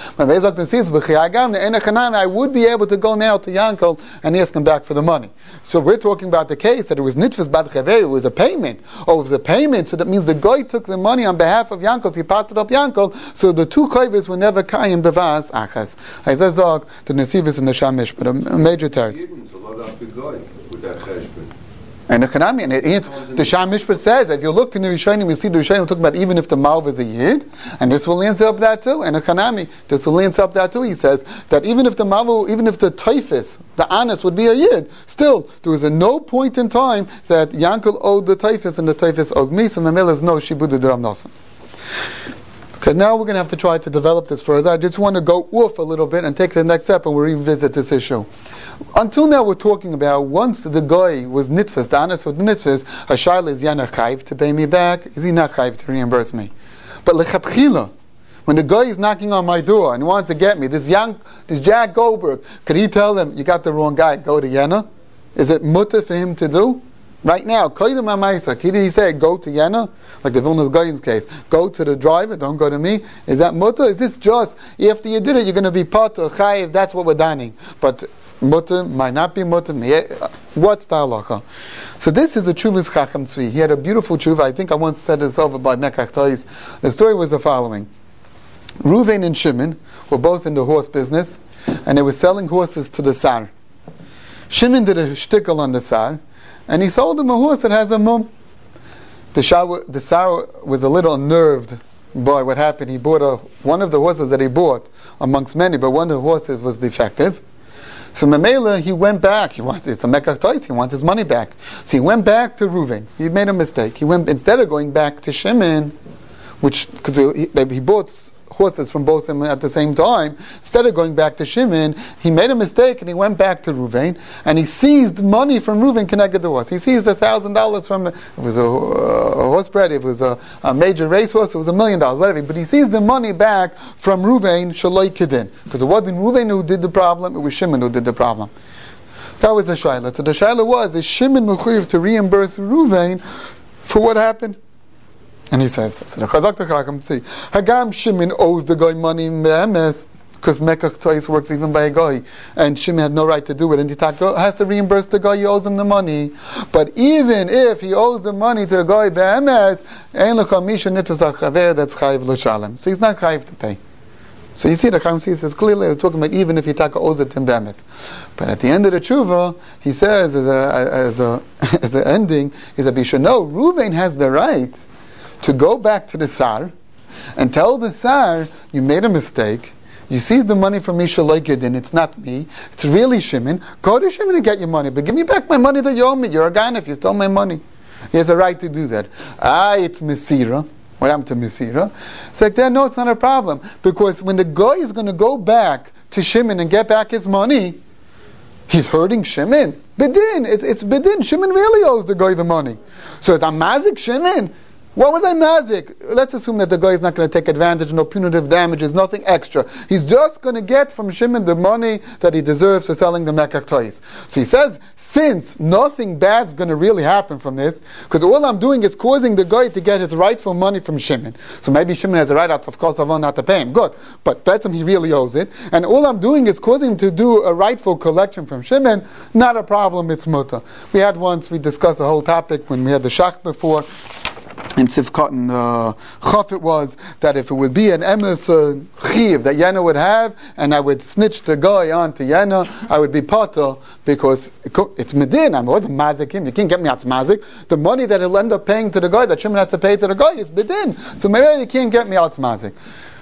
I would be able to go now to Yankel and ask him back for the money. So we're talking about the case that it was nitfis bad chaver. It was a payment. Oh, it was a payment. So that means the guy took the money on behalf of Yankel. He patted up Yankel. So the two chayvus were never kayim bevaz achas. I say zog the nesivus and the shamish, but a major teretz. And the Sham Mishpat says, if you look in the Rishonim, you see the Rishonim talking about even if the Malv is a Yid, and this will answer up that too. And the Chanami, this will answer up that too. He says that even if the Malv, even if the Typhus, the Anas would be a Yid, still, there was no point in time that Yankel owed the Typhus and the Typhus owed me, so Mamela is no Shibud D'Ram Nasan. Okay, now we're going to have to try to develop this further. I just want to go off a little bit and take the next step and we'll revisit this issue. Until now we're talking about once the guy was nitfas, the anas was nitfas, Hashayla is yana chayv to pay me back, is he not chayv to reimburse me? But lechatchila, when the guy is knocking on my door and he wants to get me, this Jack Goldberg, could he tell him, you got the wrong guy, go to Yena? Is it mutter for him to do? Right now, Koydem HaMaisa, could he say, go to Yena? Like the Vilnius Goyen's case, go to the driver, don't go to me. Is that mutter? Is this just, after you did it, you're going to be potter, chayiv, that's what we're dining. But mutter might not be mutter. What's the halacha? So this is a Chuvas Chacham Tzvi. He had a beautiful tshuva. I think I once said this over by Mekach Tois. The story was the following. Reuven and Shimon were both in the horse business, and they were selling horses to the Sar. Shimon did a shtickle on the Sar, and he sold him a horse that has a mum. The Sar was a little unnerved by what happened. He bought one of the horses that he bought amongst many, but one of the horses was defective. So Mamela, he went back. It's a Mekach Tois. He wants his money back. So he went back to Reuven. He made a mistake. He went, instead of going back to Shimon, because he bought horses from both of them at the same time, instead of going back to Shimon, he made a mistake and he went back to Reuven and he seized money from Reuven connected to us. He seized $1,000 from, it was a horse bread, it was a major racehorse, it was $1 million, whatever. But he seized the money back from Reuven, Shaloi Kedin. Because it wasn't Reuven who did the problem, it was Shimon who did the problem. That was the Shaila. So the Shaila was, is Shimon mechuyev to reimburse Reuven for what happened? And he says, so the Chazak Techakam see, Hagam Shimon owes the guy money in Be'emes, because Mekach Tois works even by a guy, and Shimon had no right to do it, and he has to reimburse the guy, he owes him the money. But even if he owes the money to the guy Be'emes, Ein L'cha Misha Nitus HaChaver, that's Chayiv L'Shalem. So he's not Chayiv to pay. So you see, the Chacham says clearly, we're talking about even if he owes it to Be'emes. But at the end of the tshuva, he says, as an ending, is that we should know, Reuven has the right to go back to the Sar and tell the Sar, you made a mistake, you seized the money from me, Shalaikedin, it's not me, it's really Shimon, go to Shimon and get your money, but give me back my money that you owe me, you're a guy if you stole my money. He has a right to do that. It's Mesira. What happened to Mesira? It's like that, no, it's not a problem, because when the guy is going to go back to Shimon and get back his money, he's hurting Shimon. Bedin, it's Bedin. Shimon really owes the guy the money. So it's Amazik Shimon. What was I mazik? Let's assume that the guy is not going to take advantage, no punitive damages, nothing extra. He's just going to get from Shimon the money that he deserves for selling the Mekach toys. So he says, since nothing bad's going to really happen from this, because all I'm doing is causing the guy to get his rightful money from Shimon. So maybe Shimon has a right out, of course, I will not to pay him. Good. But Betzim, he really owes it. And all I'm doing is causing him to do a rightful collection from Shimon. Not a problem, it's mutter. We discussed the whole topic when we had the Shach before. In Sivkot and Chaf it was that if it would be an emes chiv that Yena would have, and I would snitch the guy onto Yena, I would be pater because it's medin. I wasn't mazik him. You can't get me out mazik. The money that he'll end up paying to the guy, that Shimon has to pay to the guy, is medin. So maybe you can't get me out mazik.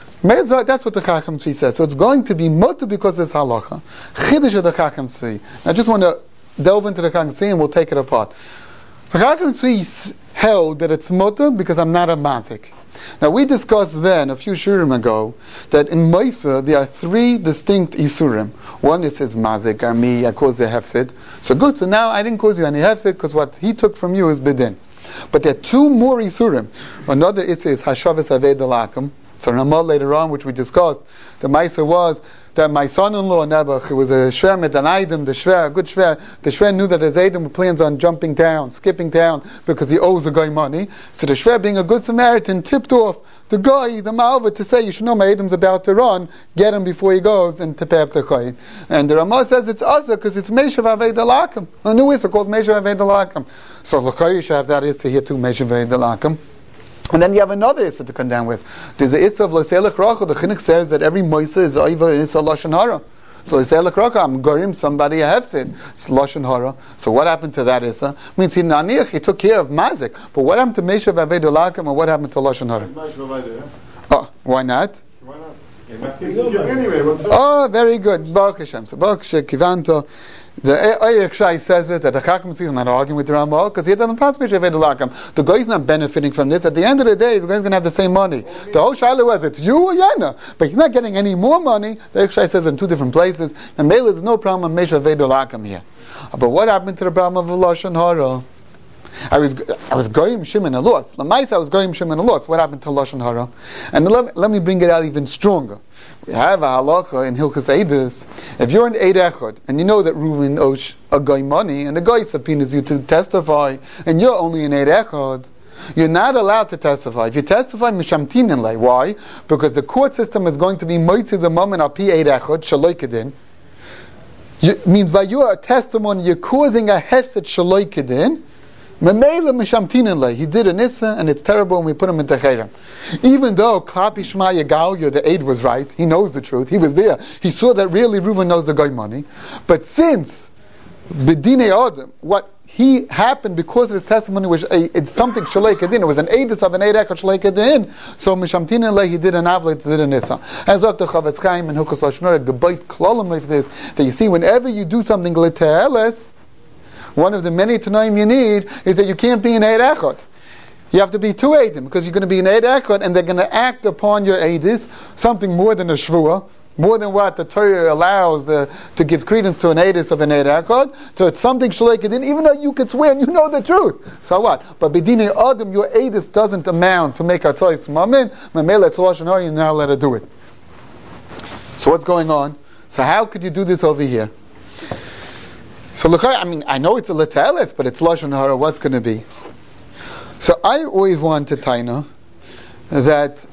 That's what the Chacham Tzvi says. So it's going to be mutter because it's halacha. Chiddush of the Chacham Tzvi. I just want to delve into the Chacham Tzvi and we'll take it apart. The Chacham Tzvi held that it's mutter because I'm not a mazik. Now we discussed then, a few shurim ago, that in Maisa there are three distinct isurim. One is his mazik, or me, I caused a hefsid. So good, so now I didn't cause you any hefsid because what he took from you is bidin. But there are two more isurim. Another issue is hashavas aved alakim. So Ramah later on, which we discussed, the Maisa was that my son-in-law Nebuch, who was a shver mit an Eidim, the shver, a good shver, the shver knew that his Eidim plans on jumping down, skipping down, because he owes the guy money. So the shver, being a good Samaritan, tipped off the guy, the Malva, to say, you should know my Eidim's about to run, get him before he goes, and tip up the guy. And the Ramah says it's Asa, because it's Meshav Aved Alakim. A new Issa called Meshav Aved Alakim. So L'chai, you should have that Issa here too, Meshav Aved Alakim. And then you have another Issa to come down with. There's the Issa of L'Selech Racha. The Chinuch says that every Moisa is Oiva Issa Lashon Hara. So L'Selech Racha, I'm gorim somebody a hefsid. It's Lashon Hara. So what happened to that Issa? Means he naniach, he took care of Mazik. But what happened to Meshav Aved Alakim, and what happened to Lashon Hara? Oh, why not? Why not? Anyway, oh, very good. Baruch Hashem. So Baruch Hashem Kivanto. The Eirek Shai says it that the Chacham Tzvi is not arguing with the Ramah because he doesn't pass Meshav Aved Alakim. The guy is not benefiting from this. At the end of the day, the guy is going to have the same money. The whole Shaila was, it's you or Yana, but you're not getting any more money. The Eirek Shai says in two different places, and Mela, there's no problem with Meshav Aved Alakim here. But what happened to the problem of Lashon Hara? I was goyim Shimon a loss. Lamaisa, I was goyim Shimon a loss. What happened to Lashon Hara? And let me bring it out even stronger. We have a halacha in Hilchos Eidos. If you're an Eid Echad and you know that Reuven owes a guy money and the guy subpoenas you to testify and you're only an Eid Echad, you're not allowed to testify. If you testify, mishamtinin lei. Why? Because the court system is going to be moitzi the moment of Pi Eid Echad shaloi kedin. Means by your testimony you're causing a hefset shaloi kedin. He did an Issa and it's terrible and we put him into Chayram. Even though Klapi Shema Yegal, the aid was right, he knows the truth, he was there, he saw that really Reuven knows the guy money. But since B'dinei Adam, what he happened because his testimony was it's something Shalei Kedin, it was an Eidus of an Eid Echad Shalei Kedin, so Mishamtin Lei, he did an Avlet, did an Issa. As Dr. Chavetz Chaim and Hilchos Lashon Hara, Gebayt Klolim of this, that you see whenever you do something L'Te'eles, one of the many Tanaim you need is that you can't be an Eid Echad. You have to be two Eidim, because you're going to be an Eid Echad and they're going to act upon your Eidis, something more than a Shvuah, more than what the Torah allows to give credence to an Eidis of an Eid Echad. So it's something Shalei Kedin, even though you could swear and you know the truth. So what? But B'dinei Adam, your Eidis doesn't amount to make a Tzois Mamin, Mamela Tzolashon Hara, you're not allowed to do it. So what's going on? So how could you do this over here? So I know it's a L'Te'eles, but it's Lashon Hara, what's going to be? So I always wanted Taina that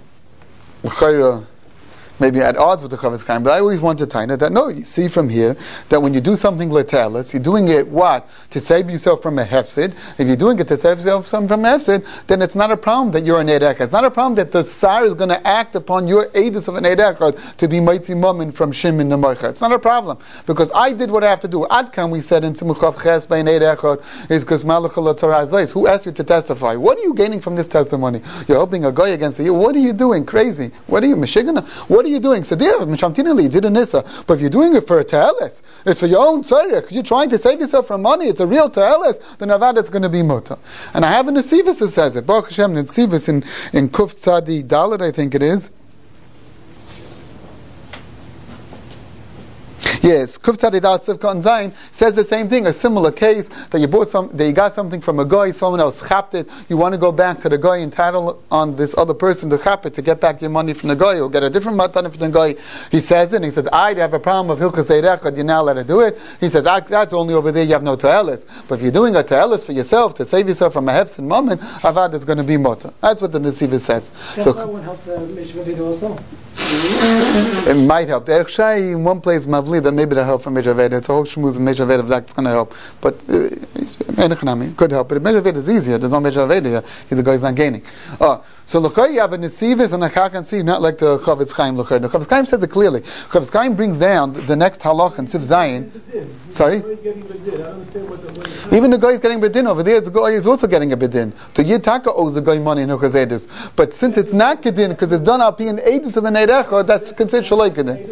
maybe at odds with the Chavetz Chaim, but I always wanted Taina that no, you see from here that when you do something L'Te'eles, you're doing it what? To save yourself from a hefsid. If you're doing it to save yourself from a hefsid, then it's not a problem that you're an Eid Echad. It's not a problem that the Sar is going to act upon your Eidus of an Eid Echad to be Maitzi Mamin from Shimon the Moicha. It's not a problem. Because I did what I have to do. Adkan, we said in Tzimuchav Ches by an Eid Echad, is because Malach HaTorah Azayis. Who asked you to testify? What are you gaining from this testimony? You're hoping a guy against you. What are you doing? Crazy. What are you, Meshigana? What are you doing? So there, Mishamtinali did an Issa. But if you're doing it for a Te'eles, it's for your own tzarech, you're trying to save yourself from money, it's a real Te'eles, then Avad it's going to be Muta. And I have a Nesivus who says it. Baruch Hashem, Nesivus in Kuf Tzadi Dalet, I think it is. Yes, Kuf Tzadid Al Sivka and Zayin says the same thing. A similar case that you got something from a guy, someone else chapped it. You want to go back to the guy and tattle on this other person to chap it to get back your money from the guy or get a different matana from the guy. He says it. And he says, I have a problem of Hilchos Eirechad. You're now allowed to do it. He says, that's only over there. You have no ta'elis. But if you're doing a ta'elis for yourself to save yourself from a hefs and moment, avad is going to be mota. That's what the Nesiva says. That's why it would help the Mishvavid also. It might help. Derech Shai in one place Mavli that maybe that help from Mejaved. It's a whole shmuz of Mejaved if that's going to help. But could help. But if Mejaved is easier, there's no Mejaved here. He's a guy who's not gaining. So L'chai you have a Nesivis and a Chakan, not like the Chavetz Chaim L'chai. The Chavetz Chaim says it clearly. Chavetz Chaim brings down the next halach in Sif Zayin. Sorry? Even the guy is getting bedin over there. The guy is also getting a bedin. To Yitaka owes the guy money in Hilchos Eidus. But since it's not kedin, because it's done up in Eidus of an Eirecha, that's considered shalai kedin.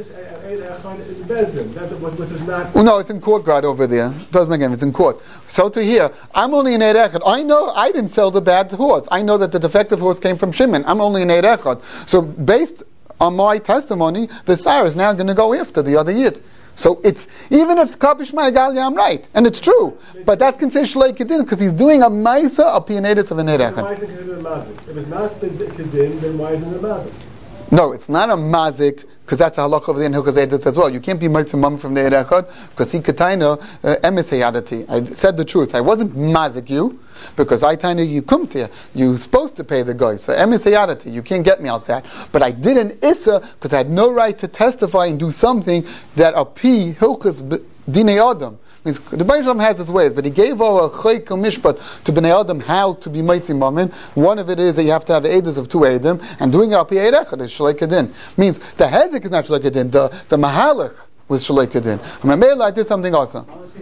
No, it's in court, Grad, over there. It doesn't make any difference. It's in court. So to here, I'm only in Eirechad. I know I didn't sell the bad horse. I know that the defective horse came from Shimon. I'm only in Eirechad. So based on my testimony, the Sar is now going to go after the other Yid. So it's, even if Kapish Ma'agalia, I'm right. And it's true. But that's considered Shalai Kedin because he's doing a Maisa of Pianetitz of an Eirechad. If it's not Kedin, then why isn't it Mazik? No, it's not a mazik, because that's a halakha over there in Hilchos Eidus as well. You can't be mitzvah mum from the Eirechad, because he kataina emes hayadati. I said the truth. I wasn't mazik you, because I taina you come to you. You're supposed to pay the guy. So emes hayadati, you can't get me outside. But I did an issa, because I had no right to testify and do something that a pi Hilchos dinei adam. The Baruch Shalom has his ways, but he gave over a chayk mishpat to Bnei Adam how to be mitzvah mamin. One of it is that you have to have edus of two edim, and doing it al pi eirechad is shalei kedin. Means the hezek is not shalei kedin. The mahalach was shalei kedin. I did something awesome.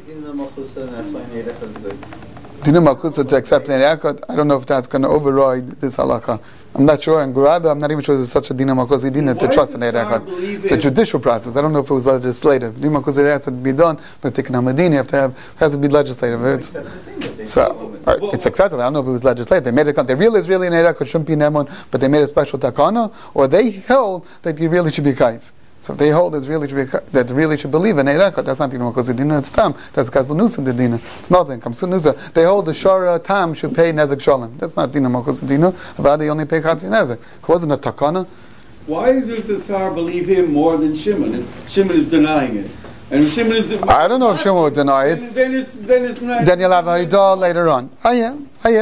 Dina Malchusa to accept an Eirechad, I don't know if that's going to override this halakha. I'm not sure, and Gurada, I'm not even sure there's such a Dina Malchusa Dina to trust an Eirechad. It's a judicial process. I don't know if it was legislative. Dina Malchusa has to be done, the Tikkun HaMedini has to be legislative. It's acceptable. I don't know if it was legislative. They made it, they realized really an Eirechad shouldn't be Nemon, but they made a special takana, or they held that you really should be kaif. So if they hold it's really that really should believe in Eirechad, that's not Dina Malchusa Dina, it's Tam. That's Kazanusa the Dina. It's nothing. Kamsunusa. They hold the Shara Tam should pay Nezek Shalom. That's not Dina Malchusa Dina. About they only pay Chatzi Nezek. It wasn't a takana. Why does the Sar believe him more than Shimon? If Shimon is denying it. And if Shimon is... I don't know if Shimon would deny it. Then it's not... Then you'll have a Haidah later on. Oh yeah.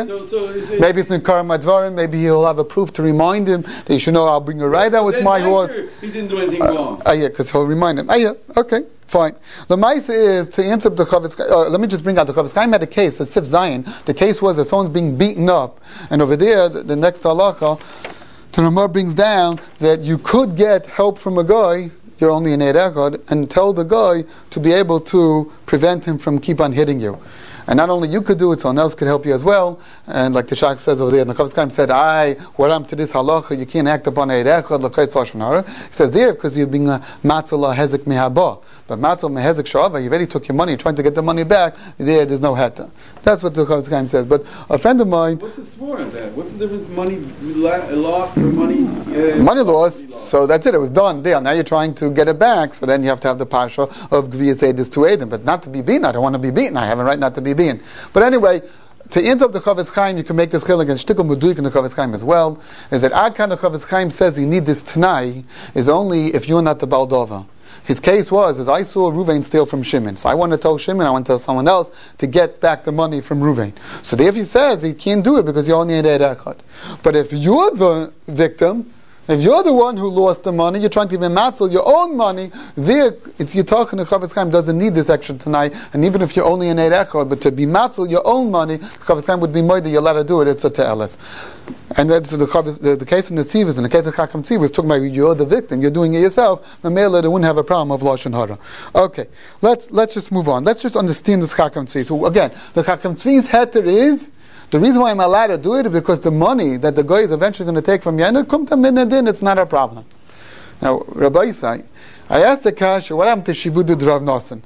Maybe it's in Karam Advarim, maybe he'll have a proof to remind him that you should know I'll bring a ride out with my horse. He didn't do anything wrong. Because he'll remind him. Okay, fine. The Maisa is to answer the Chavetz Chaim. Let me just bring out the Chavetz Chaim had a case, a Sif Zayin. The case was that someone's being beaten up, and over there, the next halacha, the Ramah brings down that you could get help from a guy. You're only in Eirechad, and tell the guy to be able to prevent him from keep on hitting you. And not only you could do it, someone else could help you as well. And like the Shach says over there, and the Chavetz Chaim said, what happened to this halacha? You can't act upon Eirechad, l'chaytz lashon hara. He says there, because you're being matzah hezek mihaba. But matzah mehezek shava, you already took your money, you're trying to get the money back, there's no heta. That's what the Chavetz Chaim says. But a friend of mine... What's the swore in that? What's the difference? Money lost or money... money lost, so that's it, it was done there. Now you're trying to get it back, so then you have to have the pasha of Gviyas Eidus to Edom. But not to be beaten, I don't want to be beaten, I have a right not to be beaten. But anyway, to answer the Chavetz Chaim, you can make this chilek and shtickle muduik in the Chavetz Chaim as well. Is that Adkan the Chavetz Chaim says you need this Tanai is only if you're not the Baldova. His case was, I saw Ruvain steal from Shimon. So I want to tell Shimon, I want to tell someone else to get back the money from Ruvain. So therefore he says he can't do it because you only need Eirechad. But if you're the victim, if you're the one who lost the money, you're trying to even matzel your own money, there, you're talking to Chavetz Chaim doesn't need this extra tonight, and even if you're only in Eirechad, but to be matzel your own money, Chavetz Chaim would be moida, you're allowed to do it, it's a te'eles. And that's the case of Nesivas, and the case of Chakam Tzivas was talking about you're the victim, you're doing it yourself, Mamela, they wouldn't have a problem of Lashon Hara. Okay, let's just move on. Let's just understand this Chakam Tzivas. So again, the Chakam Tzivas heter is, the reason why I'm allowed to do it is because the money that the guy is eventually going to take from Yana, come to Minadin, it's not a problem. Now, Rabbi Isai, I asked the Kasha, what happened to Shibudu Rav Nosson?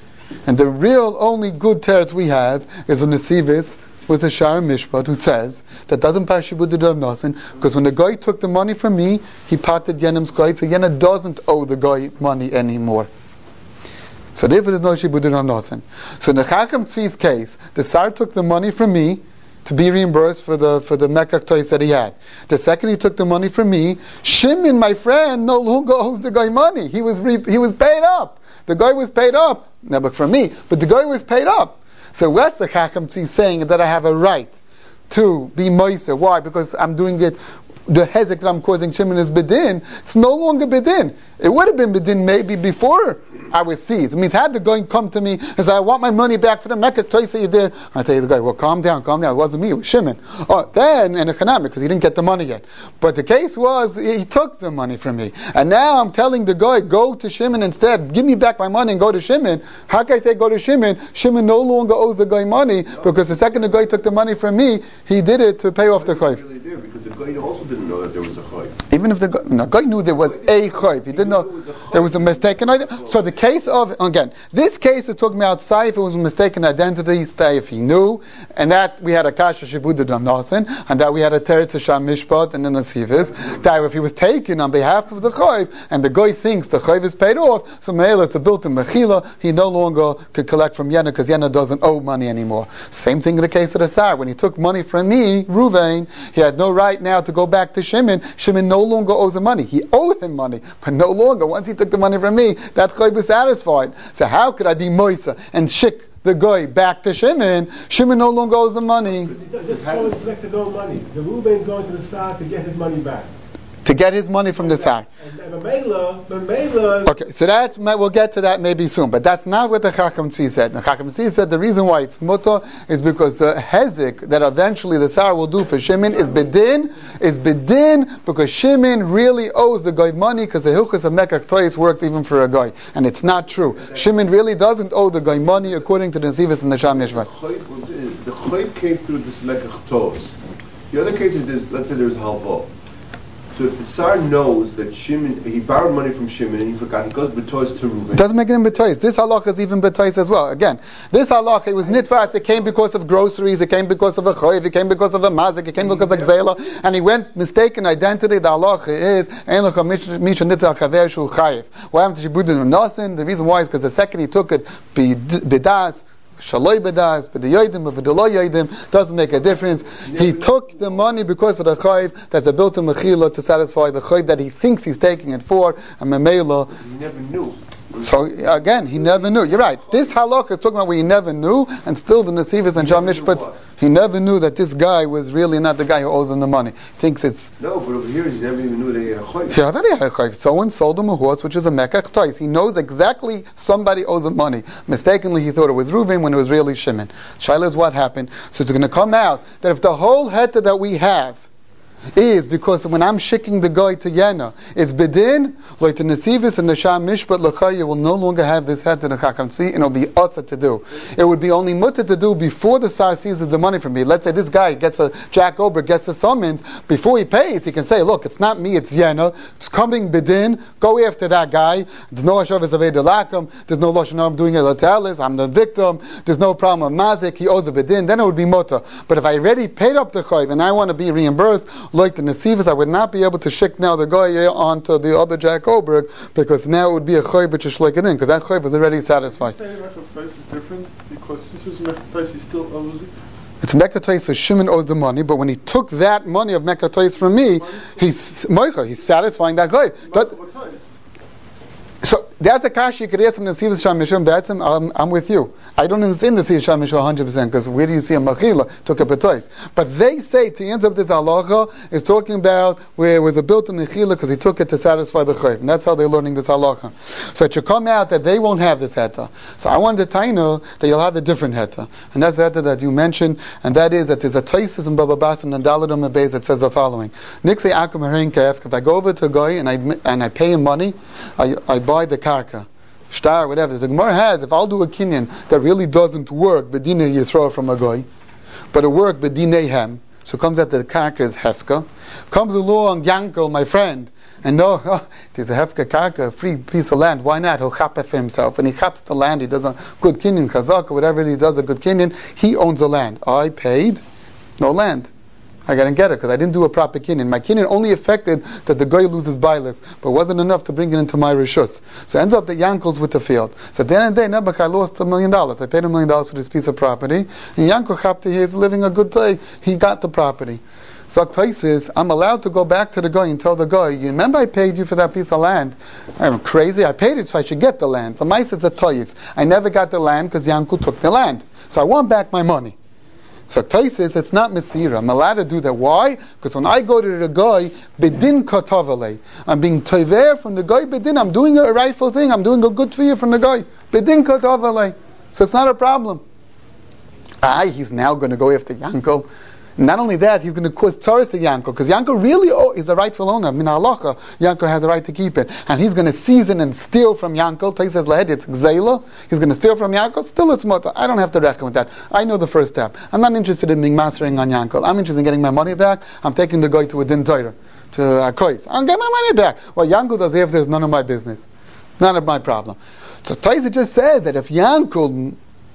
And the real only good teretz we have is a Nesivis with a Shara Mishpat who says that doesn't pass Shibudu Rav Nosson because when the guy took the money from me, he patted Yenam's guy, so Yana doesn't owe the guy money anymore. So therefore there's no shibudin on nosen. So in the Chacham Tzvi's case, the Sar took the money from me to be reimbursed for the Mekach Tois that he had. The second he took the money from me, Shimon, my friend, no longer owes the guy money. He was paid up. The guy was paid up. Never from me, but the guy was paid up. So what's the Chacham Tzvi saying? That I have a right to be Moise. Why? Because I'm doing it. The hezek that I'm causing Shimon is bedin. It's no longer bedin. It would have been bedin maybe before I was seized. It means had the guy come to me and say, I want my money back for the Mecca twice that you did. I tell you the guy, well, calm down. It wasn't me, it was Shimon. Oh, then, and a chanami, because he didn't get the money yet. But the case was, he took the money from me. And now I'm telling the guy, go to Shimon instead. Give me back my money and go to Shimon. How can I say go to Shimon? Shimon no longer owes the guy money, because the second the guy took the money from me, he did it to pay off the chayv. Because the guy also didn't know that there was a chayv. Even if the guy knew there was a chayv, he didn't know there was a mistaken identity. So the case of, again, this case is talking about say if it was a mistaken identity, say if he knew, and that we had a kasha shibud dam nasen, and that we had a teretz sham mishpat and then a sivis. That if he was taken on behalf of the chayv, and the guy thinks the chayv is paid off, so me'ela it's a built-in mechila, he no longer could collect from Yena because Yena doesn't owe money anymore. Same thing in the case of the Sar. When he took money from me, Ruvain, he had no right now to go back to Shimon. Shimon no longer owes him money. He owed him money, but no longer. Once he took the money from me, that chayv was satisfied. So how could I be Moisa and shik the guy back to Shimon? Shimon no longer owes the money. Just going to collect his own money. The Reuben's going to the Sar to get his money back. To get his money from the Sar. And Mamela. Okay, so that's, we'll get to that maybe soon, but that's not what the Chacham Tzvi said. The Chacham Tzvi said the reason why it's mutter is because the hezek that eventually the Sar will do for Shimon is bedin. It's bedin because Shimon really owes the guy money because the hilchos of Mekach Tois works even for a guy, and it's not true. Shimon really doesn't owe the guy money according to the Nesivos and the Sham Yeshvat. The chayv came through this Mekach Tois. The other case is, let's say there's halva. So if the Sar knows that Shimon, he borrowed money from Shimon and he forgot, he goes betois to Reuven. It doesn't make him betois. This halacha is even betois as well. Again, this halacha, it was nitfas, it came because of groceries, it came because of a choiv, it came because of a mazik, it came because of gzela, and he went mistaken identity. The halacha is, what happened to Shibudin Nasin? The reason why is because the second he took it, bidas, Shaloi bedas, but the yoidim, but the lo yoidim doesn't make a difference. He took the money because of the chayv that's a built-in mechila to satisfy the chayv that he thinks he's taking it for, and memela. He never knew. So again, he never knew. You're right. This halakha is talking about where he never knew, and still the Nesivos and Sham Mishpat, he never knew that this guy was really not the guy who owes him the money. He thinks it's... No, but over here he never even knew that he had a chayv. Yeah, I thought he had a chayv. Someone sold him a horse, which is a mekach tois. He knows exactly somebody owes him money. Mistakenly, he thought it was Reuven when it was really Shimon. Shaila is what happened. So it's going to come out that if the whole heta that we have is because when I'm shicking the guy to Yena, it's bedin, like the Nesivos and the Sham Mishpat Lachaya will no longer have this head to the Chacham Tzvi, and it'll be asa to do. It would be only mutter to do before the Sar seizes the money from me. Let's say this guy gets a Jack Ober, gets a summons, before he pays, he can say, look, it's not me, it's Yena, it's coming bedin, go after that guy, there's no Hashavas Avei Delakam, there's no Lashon I'm doing a Latalis, I'm the victim, there's no problem of Mazik, he owes a bedin, then it would be mutter. But if I already paid up the chayv and I want to be reimbursed, like the Nesivos, I would not be able to shik now the guy onto the other Jack Oberg, because now it would be a chayv which is shlik it in, because that chayv was already satisfied. Saying Mekach is different because this is Mekach, he still owes it. It's Mekach Tois, so Shimon owes the money, but when he took that money of Mekach Tois from me, he's satisfying that guy. So that's a kash you could ask in the Nesivos Sham Mishum. I'm with you. I don't understand the Nesivos Sham Mishum 100% because where do you see a machila took a betois? But they say to answer up this halacha is talking about where it was a built-in mechila because he took it to satisfy the chayv, and that's how they're learning this halacha. So it should come out that they won't have this heta. So I wanted to tell you that you'll have a different heta, and that's the heta that you mentioned, and that is that there's a taisis in Baba Basim and Daladam Abayz that says the following: Nixei akum herein kef. If I go over to a guy and I pay him money, I buy the karka, star, whatever. The Gemara has, if I'll do a kinyan that really doesn't work, bedine Yisrael from a guy, but it worked bedine hem, so comes out that the karka is hefka. Comes along Yankel, my friend, and there's a hefka karka, a free piece of land. Why not? He'll chap it for himself, and he chaps the land. He does a good kinyan, chazak, or whatever he does a good kinyan. He owns the land. I paid, no land. I didn't get it because I didn't do a proper kinyan. My kinyan only affected that the guy loses bilis, but wasn't enough to bring it into my rishus. So it ends up that Yankel's with the field. So at the end of the day, Nebuchadnezzar lost $1 million. I paid $1 million for this piece of property, and Yankel Chapti, he is living a good day. He got the property. So Tais says, I'm allowed to go back to the guy and tell the guy, you remember I paid you for that piece of land? I'm crazy, I paid it so I should get the land. The mice it's a Tais. I never got the land because Yankel took the land. So I want back my money. So Tais says, it's not Mesira. I'm allowed to do that. Why? Because when I go to the guy, Bedin Katavale. I'm being Toiver from the guy, Bedin. I'm doing a rightful thing. I'm doing a good for you from the guy. Bedin Katavale. So it's not a problem. He's now going to go after Yankel. Not only that, he's going to cause tzaras to Yankel, because Yankel really is a rightful owner. Min halacha, Yankel has a right to keep it. And he's going to seize it and steal from Yankel. Tais says, Lahed, it's Gzeila. He's going to steal from Yankel. Still, it's mutter. I don't have to reckon with that. I know the first step. I'm not interested in being mastering on Yankel. I'm interested in getting my money back. I'm taking the guy to a din Torah, to a kois. I'll get my money back. What Yankel does after is none of my business. None of my problem. So Tais just said that if Yankel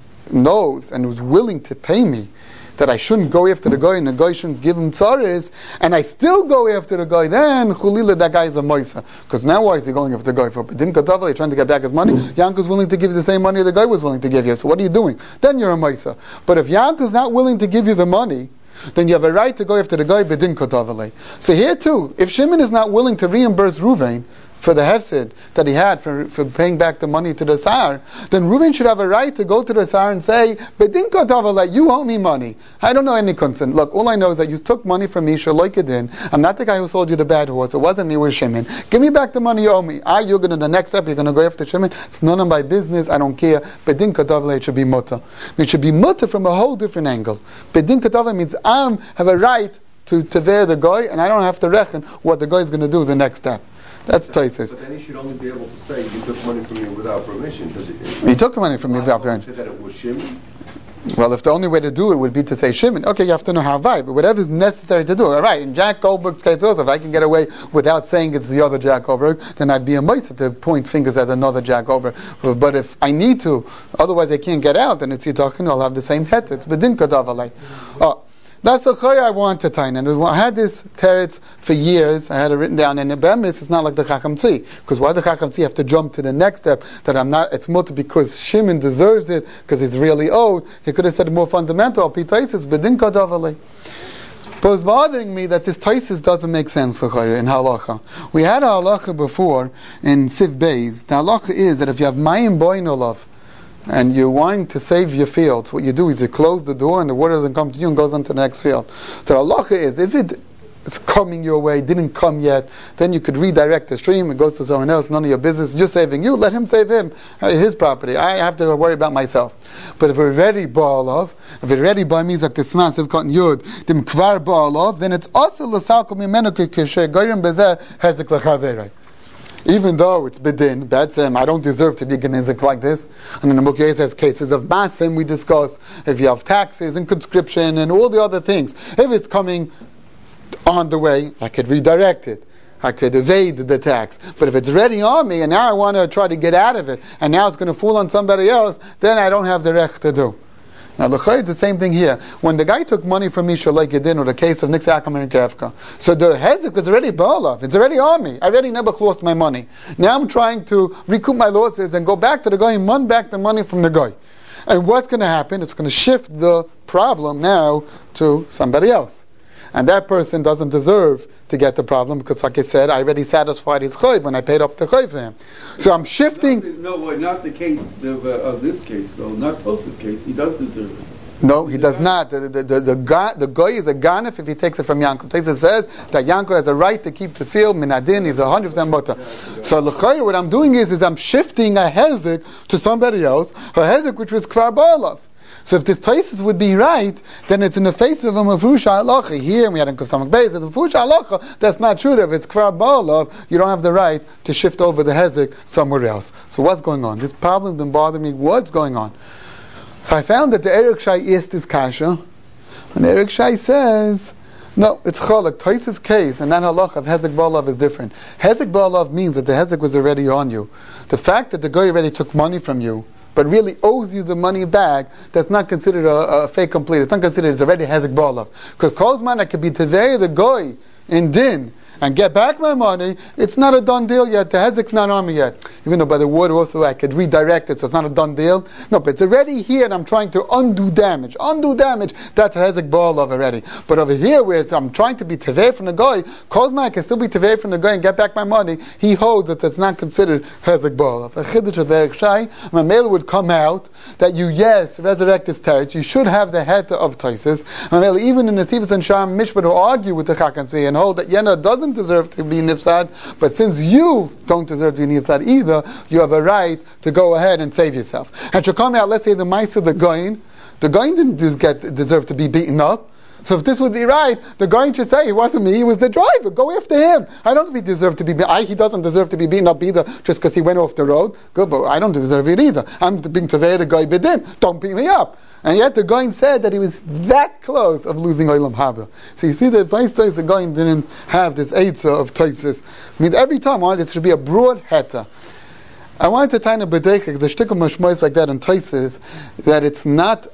knows and was willing to pay me, that I shouldn't go after the guy and the guy shouldn't give him tzaris, and I still go after the guy, then chulila, that guy is a moisa. Because now why is he going after the guy for? Bedin Katavel, trying to get back his money. Yankel's willing to give you the same money the guy was willing to give you. So what are you doing? Then you're a moisa. But if Yankel's not willing to give you the money, then you have a right to go after the guy bedin Katavel. So here too, if Shimon is not willing to reimburse Ruvain for the hefsid that he had for paying back the money to the Sar, then Reuven should have a right to go to the Sar and say, Bedin Katavala, you owe me money. I don't know any concern. Look, all I know is that you took money from me, Shaloikadin. I'm not the guy who sold you the bad horse. It wasn't me, it was Shimon. Give me back the money you owe me. You're going to, the next step, you're going to go after Shimon. It's none of my business. I don't care. Bedin Katavala, it should be mutter. It should be mutter from a whole different angle. Bedin Katavala means I have a right to tever the guy, and I don't have to reckon what the guy is going to do the next step. That's Taisis. But then he should only be able to say, you took money from me without permission. He took money from me without permission. That it was Shimon? Well, if the only way to do it would be to say Shimon, okay, you have to know how but whatever is necessary to do. All right, in Jack Goldberg's case also, if I can get away without saying it's the other Jack Goldberg, then I'd be a moisa to point fingers at another Jack Goldberg. But if I need to, otherwise I can't get out, then it's Yitachin, I'll have the same het. It's Bedin Kadavalei. That's the Chari I want to tie. And I had this teretz for years. I had it written down. And in Bemis, it's not like the Chacham Tzvi. Because why the Chacham Tzvi have to jump to the next step? That I'm not, it's mutter because Shimon deserves it, because he's really owed. He could have said more fundamental. Pitaisis, Bedin Kadavalei. But it's bothering me that this Taisis doesn't make sense in halacha. We had a halacha before in Sif Beis. The halacha is that if you have mayim boinolav, and you're wanting to save your fields, what you do is you close the door and the water doesn't come to you and goes on to the next field. So halacha is, if it is coming your way, didn't come yet, then you could redirect the stream, it goes to someone else, none of your business, just saving you, let him save him, his property. I have to worry about myself. But if we're ready ba'alav, if it ready by means like the smassive cotton yud, dim kvar ba'alav, then it's also l'salkom yimenu k'keshe goyim bezeh hezek l'chaverei. Even though it's bedin, betzim, I don't deserve to be genezik like this. And in the Mukhe says cases of masim we discuss, if you have taxes and conscription and all the other things. If it's coming on the way, I could redirect it. I could evade the tax. But if it's ready on me and now I want to try to get out of it and now it's going to fall on somebody else, then I don't have the rech to do. Now, l'chayr, it's the same thing here. When the guy took money from me, Shalai Gedin, or the case of Nixak and Kefka, so the hezek was already ba'alav. It's already on me. I already never lost my money. Now I'm trying to recoup my losses and go back to the guy and run back the money from the guy. And what's going to happen? It's going to shift the problem now to somebody else. And that person doesn't deserve to get the problem because, like I said, I already satisfied his chayv when I paid up the chayv for him. So I'm shifting. Not the case of this case, though. Not Tosfos' case. He does deserve it. No, he does not. The guy is a ganef if he takes it from Yankel. Teza says that Yankel has a right to keep the field. Minadin, he's 100% mutter. So l'chayr, what I'm doing is I'm shifting a hezek to somebody else, a hezek which was kvar ba'alav. So if this Taisis would be right, then it's in the face of a mafusha halacha. Here we had in Kosam Beis, it's a mafusha halacha. That's not true. That if it's kvar ba'alav, you don't have the right to shift over the hezek somewhere else. So what's going on? This problem's been bothering me. What's going on? So I found that the Erik Shai asked this kasha, and Erik Shai says, no, it's cholak. Taisis case and that halacha of hezek ba'alav is different. Hezek ba'alav means that the hezek was already on you. The fact that the guy already took money from you but really owes you the money back, that's not considered a fake complete. It's not considered, it's already hezek ba'alav. Because Kozman I could be tevei the goy in din and get back my money, it's not a done deal yet. The hezek's not on me yet. Even though by the word also I could redirect it, so it's not a done deal. No, but it's already here and I'm trying to undo damage. That's a hezek ba'alav already. But over here where I'm trying to be tevei from the guy, Kozman I can still be tevei from the guy and get back my money, he holds that it's not considered hezek ba'alav. A chiddush of derek shai, my mail would come out that you, yes, resurrect this teretz, you should have the head of Taisis. Even in the Sivas and Sham Mishpat who argue with the Chakansi and hold that Yena doesn't deserve to be nifsad, but since you don't deserve to be nifsad either, you have a right to go ahead and save yourself. And to come out, let's say the mice of the Goin didn't deserve to be beaten up. So if this would be right, the guy should say, it wasn't me, he was the driver, go after him. I don't deserve to be beaten. He doesn't deserve to be beaten up either just because he went off the road. Good, but I don't deserve it either. I'm being tevei the guy bidin. Don't beat me up. And yet the guy said that he was that close of losing Olam Haba. So you see that Vaistais, the guy didn't have this eitzah of Taisis. It means every time I wanted it should be a broad heta. I wanted to tie in a bedeka, because the shtick of mashmois like that in Taisis, that it's not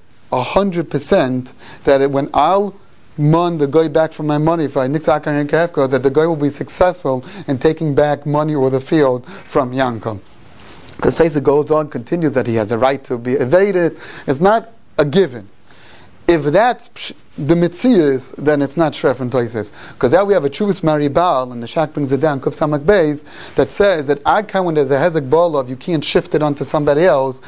100% that when I'll the guy back from my money, if I nixakar and kafka, that the guy will be successful in taking back money or the field from Yankom. Because Taisa goes on, continues that he has a right to be evaded. It's not a given. If that's the mitzias, then it's not Shref and Toises. Because now we have a Chuvas Maribal, and the Shak brings it down, Kuf Samak Beis, that says that Adkan, when there's a Hezek Ba'alav, you can't shift it onto somebody else,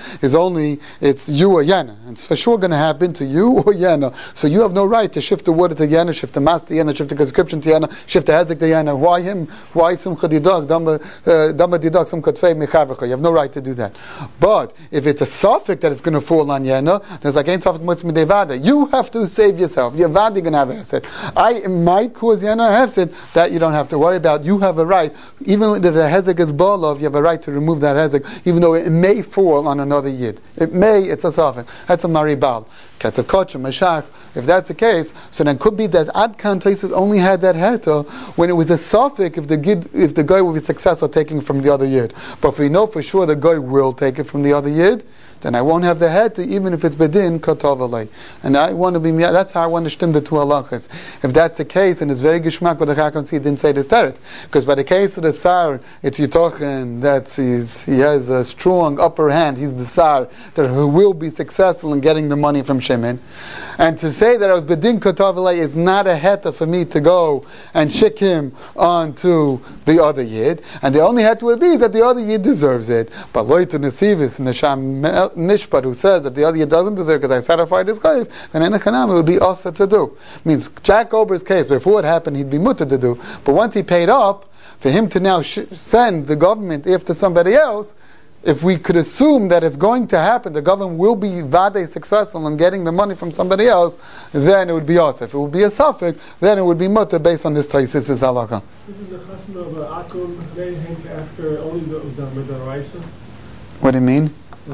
it's you or Yena. It's for sure going to happen to you or Yena. So you have no right to shift the water to Yena, shift the mass to Yena, shift the conscription to Yena, shift the Hezek to Yena. Why him? Why Simcha Didag, Dama Didag, Simcha Tvei Mechavrcha? You have no right to do that. But if it's a suffix that it's going to fall on Yena, there's like ain't suffix Mutz Midevada. You have to save yourself. You're going to have a hefset. I might cause Yana a hefset, that you don't have to worry about. You have a right, even if the hezek is ba'alav, you have a right to remove that hezek, even though it may fall on another yid. It's a suffix. That's a maribal. Ketzav Koch, Meshach. If that's the case, so then it could be that Adkan Taisis only had that heta when it was a suffix if the guy will be successful taking from the other yid. But if we know for sure the guy will take it from the other yid, then I won't have the heta even if it's bedin katav alei. And I want to be, that's how I want to stim the two halachas. If that's the case, and it's very gishmak what the Chakam see didn't say this teretz, because by the case of the sar, it's Yitochen that he has a strong upper hand. He's the sar that who will be successful in getting the money from Shimon. And to say that I was bedin katav alei is not a heta for me to go and shik him onto the other yid. And the only heta would be is that the other yid deserves it. But loyta nesivis in the sham Mishpat who says that the other yid doesn't deserve because I satisfied his chayv, then enechanam it would be asa to do. Means Jack Ober's case, before it happened, he'd be mutter to do. But once he paid up, for him to now send the government after somebody else, if we could assume that it's going to happen, the government will be vade successful in getting the money from somebody else, then it would be us. If it would be a suffix, then it would be mutter based on this taisis is halakha. Isn't the chasm of akum they hang after only the raisa? What do you mean? No,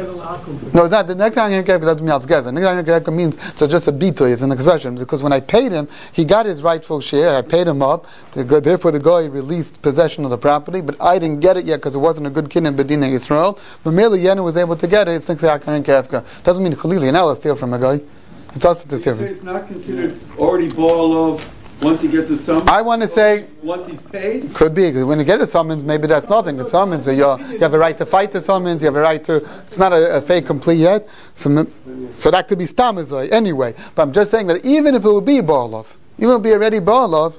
it's not. The next time doesn't mean it's gezel. The next time means it's just a bitoy. It's an expression because when I paid him, he got his rightful share. I paid him up. Therefore, the guy released possession of the property, but I didn't get it yet because it wasn't a good kin in Bedina Yisrael. But merely Yena was able to get it. It's doesn't mean Chalili and Ella steal from a guy. It's also to steal from. It's not considered already ball of. Once he gets a summons, I want to say once he's paid, could be because when you get a summons, maybe that's nothing. It's summons, so you have a right to fight the summons. You have a right to. It's not a fake complete yet, so that could be stamazoi anyway. But I'm just saying that even if it would be Baalov, even if it would be already Baalov,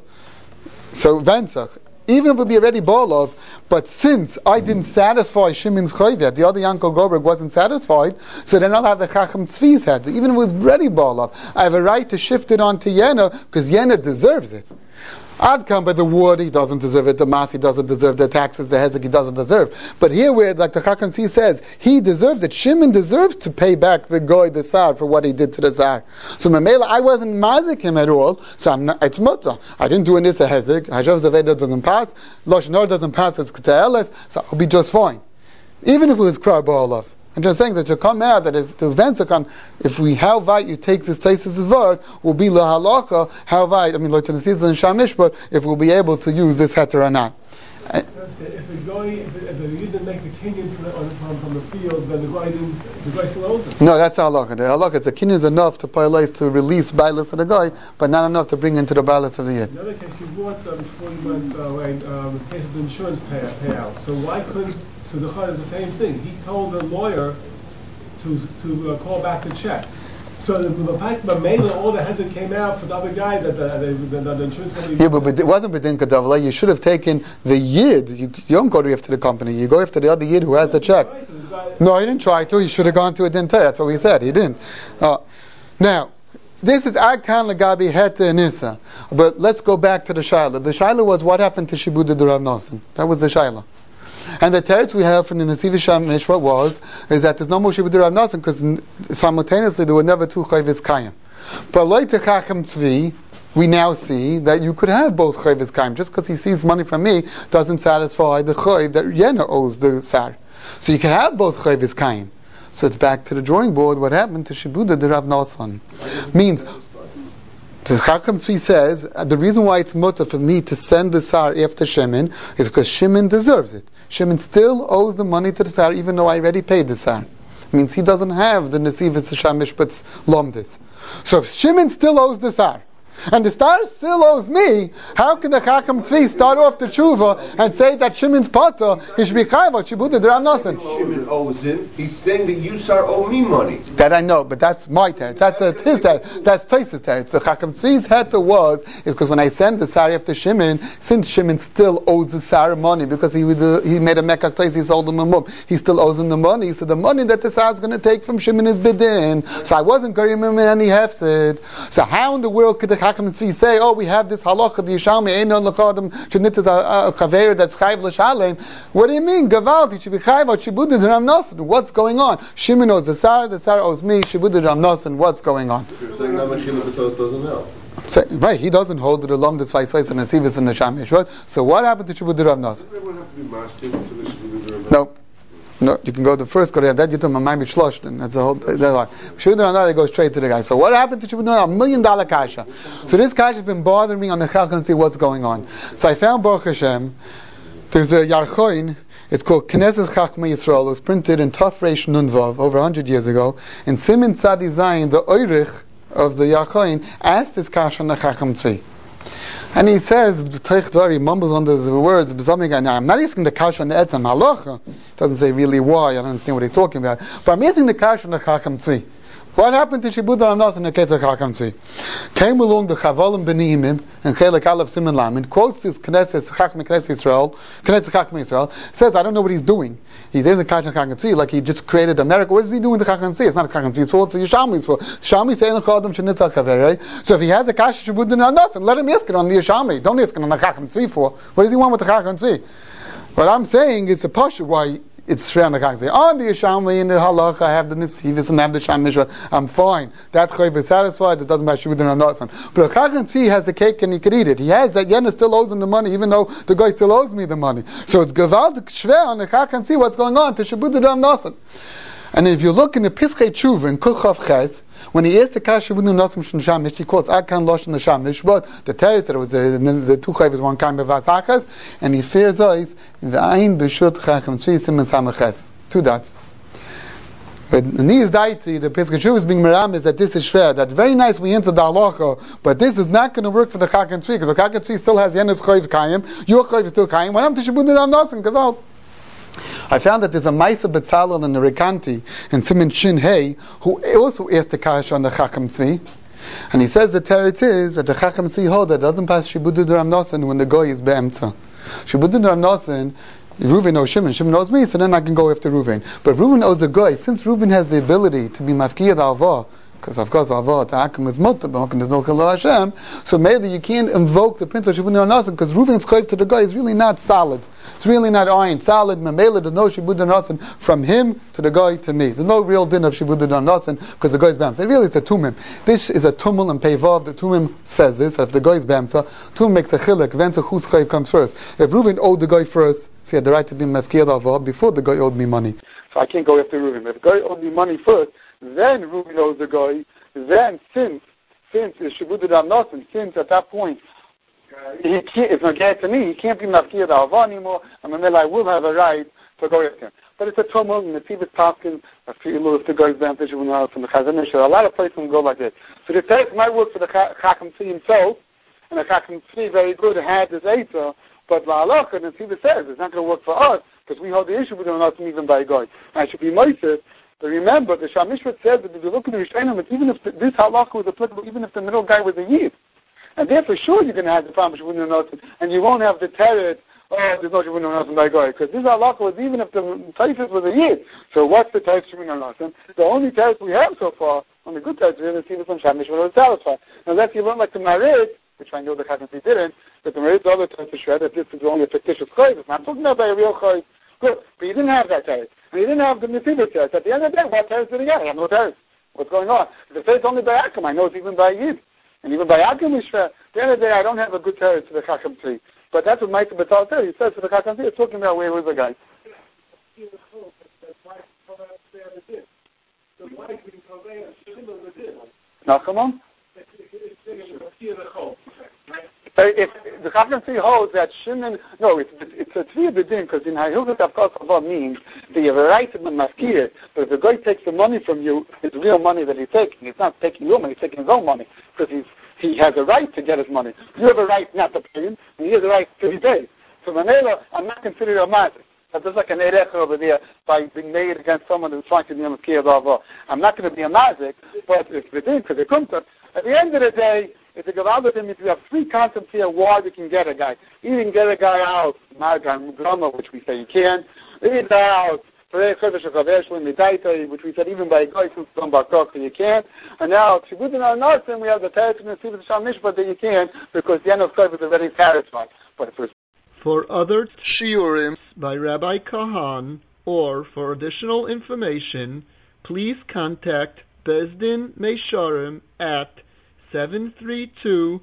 so Vensach. Even if it would be already Baalov, but since I didn't satisfy Shimon's Chayvet, the other Yankel Goldberg wasn't satisfied, so then I'll have the Chacham Tzvi's head. So even if it was already Baalov, I have a right to shift it on to Yena, because Yena deserves it. Adkam, by the word, he doesn't deserve it. The mass, he doesn't deserve the taxes. The hezek, he doesn't deserve. But here, where like the Chakam Tzvi says, he deserves it. Shimon deserves to pay back the goy, the sar, for what he did to the sar. So Mamela, I wasn't mazik him at all. So it's mutzah. I didn't do in this a hezek. Hajav Zaveda doesn't pass. Loshnor doesn't pass. It's K'ta'eles. So I'll be just fine. Even if it was Krar Ba'alav. I'm just saying that to come out that if the events are come, if we how weit you take this Taisis word will be lahalacha, how weit, I mean like to the season and shamish, but if we'll be able to use this heter or not. If the Yid didn't make the kinyan from the field, then the guy still owns it. No, that's halakha. The halakha, it's a kinyan is enough to parlay to release bailas of the guy, but not enough to bring into the bailas of the Yid. In the other case, you bought before you went away in the case of the insurance payout. So why couldn't? So the Chayil is the same thing. He told the lawyer to call back the check. So the fact that Mela, all the hezek came out for the other guy that the insurance company. Yeah, but it wasn't within Kadavla. You should have taken the Yid. You don't go after the company. You go after the other Yid who has the check. No, he didn't try to. He should have gone to a dinner. That's what we said. He didn't. Now, this is Adkan Lagabi Heta and Issa. But let's go back to the Shaila. The Shaila was what happened to Shibuda Durav Nosen. That was the Shaila. And the teretz we have from the Nesiv Sham Mishra is that there's no more Shibuda Rav Nosen because simultaneously there were never two Chayvis Kayim. But like the Chacham Tzvi, we now see that you could have both Chayvis Kayim. Just because he sees money from me doesn't satisfy the Chayv that Yena owes the Sar. So you can have both Chayvis Kayim. So it's back to the drawing board. What happened to Shibuda Rav Nosen means. The Chacham Tzvi says the reason why it's mutter for me to send the Sar after Shimon is because Shimon deserves it. Shimon still owes the money to the Sar even though I already paid the Sar. It means he doesn't have the Nesivus Sham Mishpat's Lomdis. So if Shimon still owes the Sar, and the Star still owes me, how can the Chacham Tzvi start off the tshuva and say that Shimon's potter, he should be chayva, Shibuda D'Rav Nosen? Shimon owes him. He's saying that you, sir, owe me money. That I know, but that's my teretz. That's his teretz. That's Tosafos teretz. So Chacham Tzvi's heta is because when I send the Sar after Shimon, since Shimon still owes the Sar money because he made a mekach tos, he sold him a mum, he still owes him the money. So the money that the Sar is going to take from Shimon is bidin. So I wasn't going him any hefsid. So how in the world could the Chacham Tzvi say, oh, we have this halacha, the Yishalmi, Einon L'Chodem, Shenitzas a Chaver that's Chayv L'Shalem. What do you mean? Gavalt, it should be Chayv, Shibuda D'Rav Nosen. What's going on? Shimon owes the Sar owes me, Shibuda D'Rav Nosen. What's going on? You're saying that Machil doesn't know. Right, he doesn't hold the Lom, the Tzvais, and the Sivas, and the Shamish, right? So what happened to Shibuda D'Rav Nosen? Everyone have to be masking to the Shibuda D'Rav Nosen. No. No, you can go to first, go to that, you to Mamayim Shlosh, and that's the whole, Shibuda D'Rav Nosen goes straight to the guy. So what happened to Shibuda D'Rav Nosen? $1 million kasha. So this kasha has been bothering me on the Chacham and see what's going on. So I found Baruch Hashem, there's a Yarchoin, it's called Knesset Chachmei Yisrael, it was printed in Taf Reish Nun Vav, over 100 years ago, and Simin Tzadi Zayin, the Oirich of the Yarchoin, asked this kasha on the Chacham Tzvi. And he says, he mumbles under the words, I'm not asking the kasha on the etzam halacha. Doesn't say really why, I don't understand what he's talking about. But I'm asking the kasha on the Chacham Tzvi. What happened to Shibuda D'Rav Nosen in the case of Chacham Tzvi? Came along the Chavalim Benihimim and Chelek Aleph Siman Lamed, quotes this Knesset Chachmei Yisrael, says, I don't know what he's doing. He's in the Kasha Chacham Tzvi, like he just created America. What is he doing with the Chacham Tzvi? It's not a Chacham Tzvi, it's all Yishalmi's fault. Yishalmi saying L'Chodem Shenitzal Chaver. So if he has a Kasha Shibuda D'Rav Nosen, let him ask it on the Yishalmi. Don't ask it on the Chacham Tzvi for. What does he want with the Chacham Tzvi? What I'm saying is a pasha why it's Shreya Nechak. On the Yishalmi in the Halach, I have the Nesivus and I have the Sham Mishra. I'm fine. That Chayv is satisfied. It doesn't matter Shibuda D'Rav Nosen. But Chacham Tzvi has the cake and he could eat it. He has that Yena still owes him the money, even though the guy still owes me the money. So it's Gevald Shreya on the Chacham Tzvi what's going on to Shibuda D'Rav Nosen. And if you look in the Pischei Tshuva in Kuchav Ches, when he asked the Kasha Shibuda D'Rav Nosen Shamish, he quotes Akan Losh and the Shamish, but the teretz that it was the two chayvs one kind of Vasachas, and he fears eyes V'ayin B'shut Chacham Tzvi Siman Samaches. 2 dots. But in these daiti, the Pischei Tshuva is being meram is that this is shver. That's very nice. We answer the halacha, but this is not going to work for the Chacham Tzvi because the Chacham Tzvi still has Yenes Chayv Kayim. Your Chayv is still Kayim. What happened to Shibuda D'Rav Nosen? Gavalt. I found that there's a Maisa Betzalel in the Rekanti and Siman Shin Hey who also asked the Kasha on the Chacham Tzvi, and he says the teretz is that the Chacham Tzvi hold that doesn't pass Shibuda D'Rav Nosen when the goy is be'emtza. Shibuda D'Rav Nosen, Reuven knows Shimon knows me, so then I can go after Reuven. But Reuven owes the goy. Since Reuven has the ability to be mafkiyah d'alva, because of course Avot Akim is multiple, and there's no Chilul Hashem. So maybe you can't invoke the principle of Shibuda D'Rav Nosen because Reuven's chayv to the guy is really not solid. It's really not iron solid. Mamela, there's no Shibuda D'Rav Nosen from him to the guy to me. There's no real din of Shibuda D'Rav Nosen because the guy's bamtza. Really, it's a tumim. This is a tumul and peivav. The tumim says this. If the guy's bamtza, tumim makes a chilek. Venta whose chayv comes first. If Reuven owed the guy first, so he had the right to be mefkir d'alva before the guy owed me money. So I can't go after Reuven. If the guy owed me money first, then Reuven owes the guy. Then since it's Shibuda D'Rav Nosen, since at that point he can't, it's not get to me, he can't be mafkir the hava anymore, and I will have a right to go with him. But it's a tumult, and the Tibet Paskin, a few little figures down from the Chazon Ish, a lot of places can go like this. So the text might work for the Chacham Tzvi himself, and the Chacham Tzvi very good had this Eitzah, but La Halacha, the Tibet says, it's not going to work for us, because we hold the issue with doing nothing even by God. And I should be Moses, but remember, the Shamishvat says that if you look at the Rishonim, it's even if this Halacha was applicable, even if the middle guy was a Yid. And therefore, sure, you're going to have the problem with the nothing, and you won't have the terror. There's no Shavun Nothing by Goy. Because this halacha was even if the Taifis was a Yid. So what's the type of Shavun Nothing? The only type we have so far, on the good types, is the Tivus and Shamish was satisfied. Now that's you learn like the Marid, which I know the Chazon didn't, but the Marid, the other types of shred, that this is only a fictitious choice. I'm talking about a real choice. Good. But you didn't have that type. And you didn't have the Nesiva test. At the end of the day, what test did he get? I have no test. What's going on? If it says only by Akim, I know it's even by Yid. And even by Akim, at the end of the day, I don't have a good test to the Chacham Tzvi. But that's what Mike Batal said. He says to the Chacham Tzvi, it's talking about where was the guy. Now, come on. If the Chacham Tzvi holds that Shimon, no, it's a Tzvi B'din, because in Hayilgut Avkos Hava means that you have a right to the Maskir, but if the guy takes the money from you, it's real money that he's taking. It's not taking your money, he's taking his own money, because he has a right to get his money. You have a right not to pay him, and he has a right to be paid. So Manela, I'm not considered a mazik. That's just like an erecha over there by being made against someone who's trying to be a maskir. I'm not going to be a mazik, but it's within, because it comes up. At the end of the day, it's a Gavadatim, if you have three concepts here why we can get a guy. You can get a guy out, Margam, which we say you can. Leave out, which we said even by a guy who's from Bartok, you can. And now, within our Narsim, we have the Teretz and the Sivit Shamishpat that you can, because the end of Kof is already satisfied. But for other shiurim by Rabbi Kahan, or for additional information, please contact Bezdin Meisharim at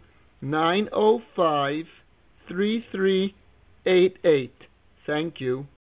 732-905-3388. Thank you.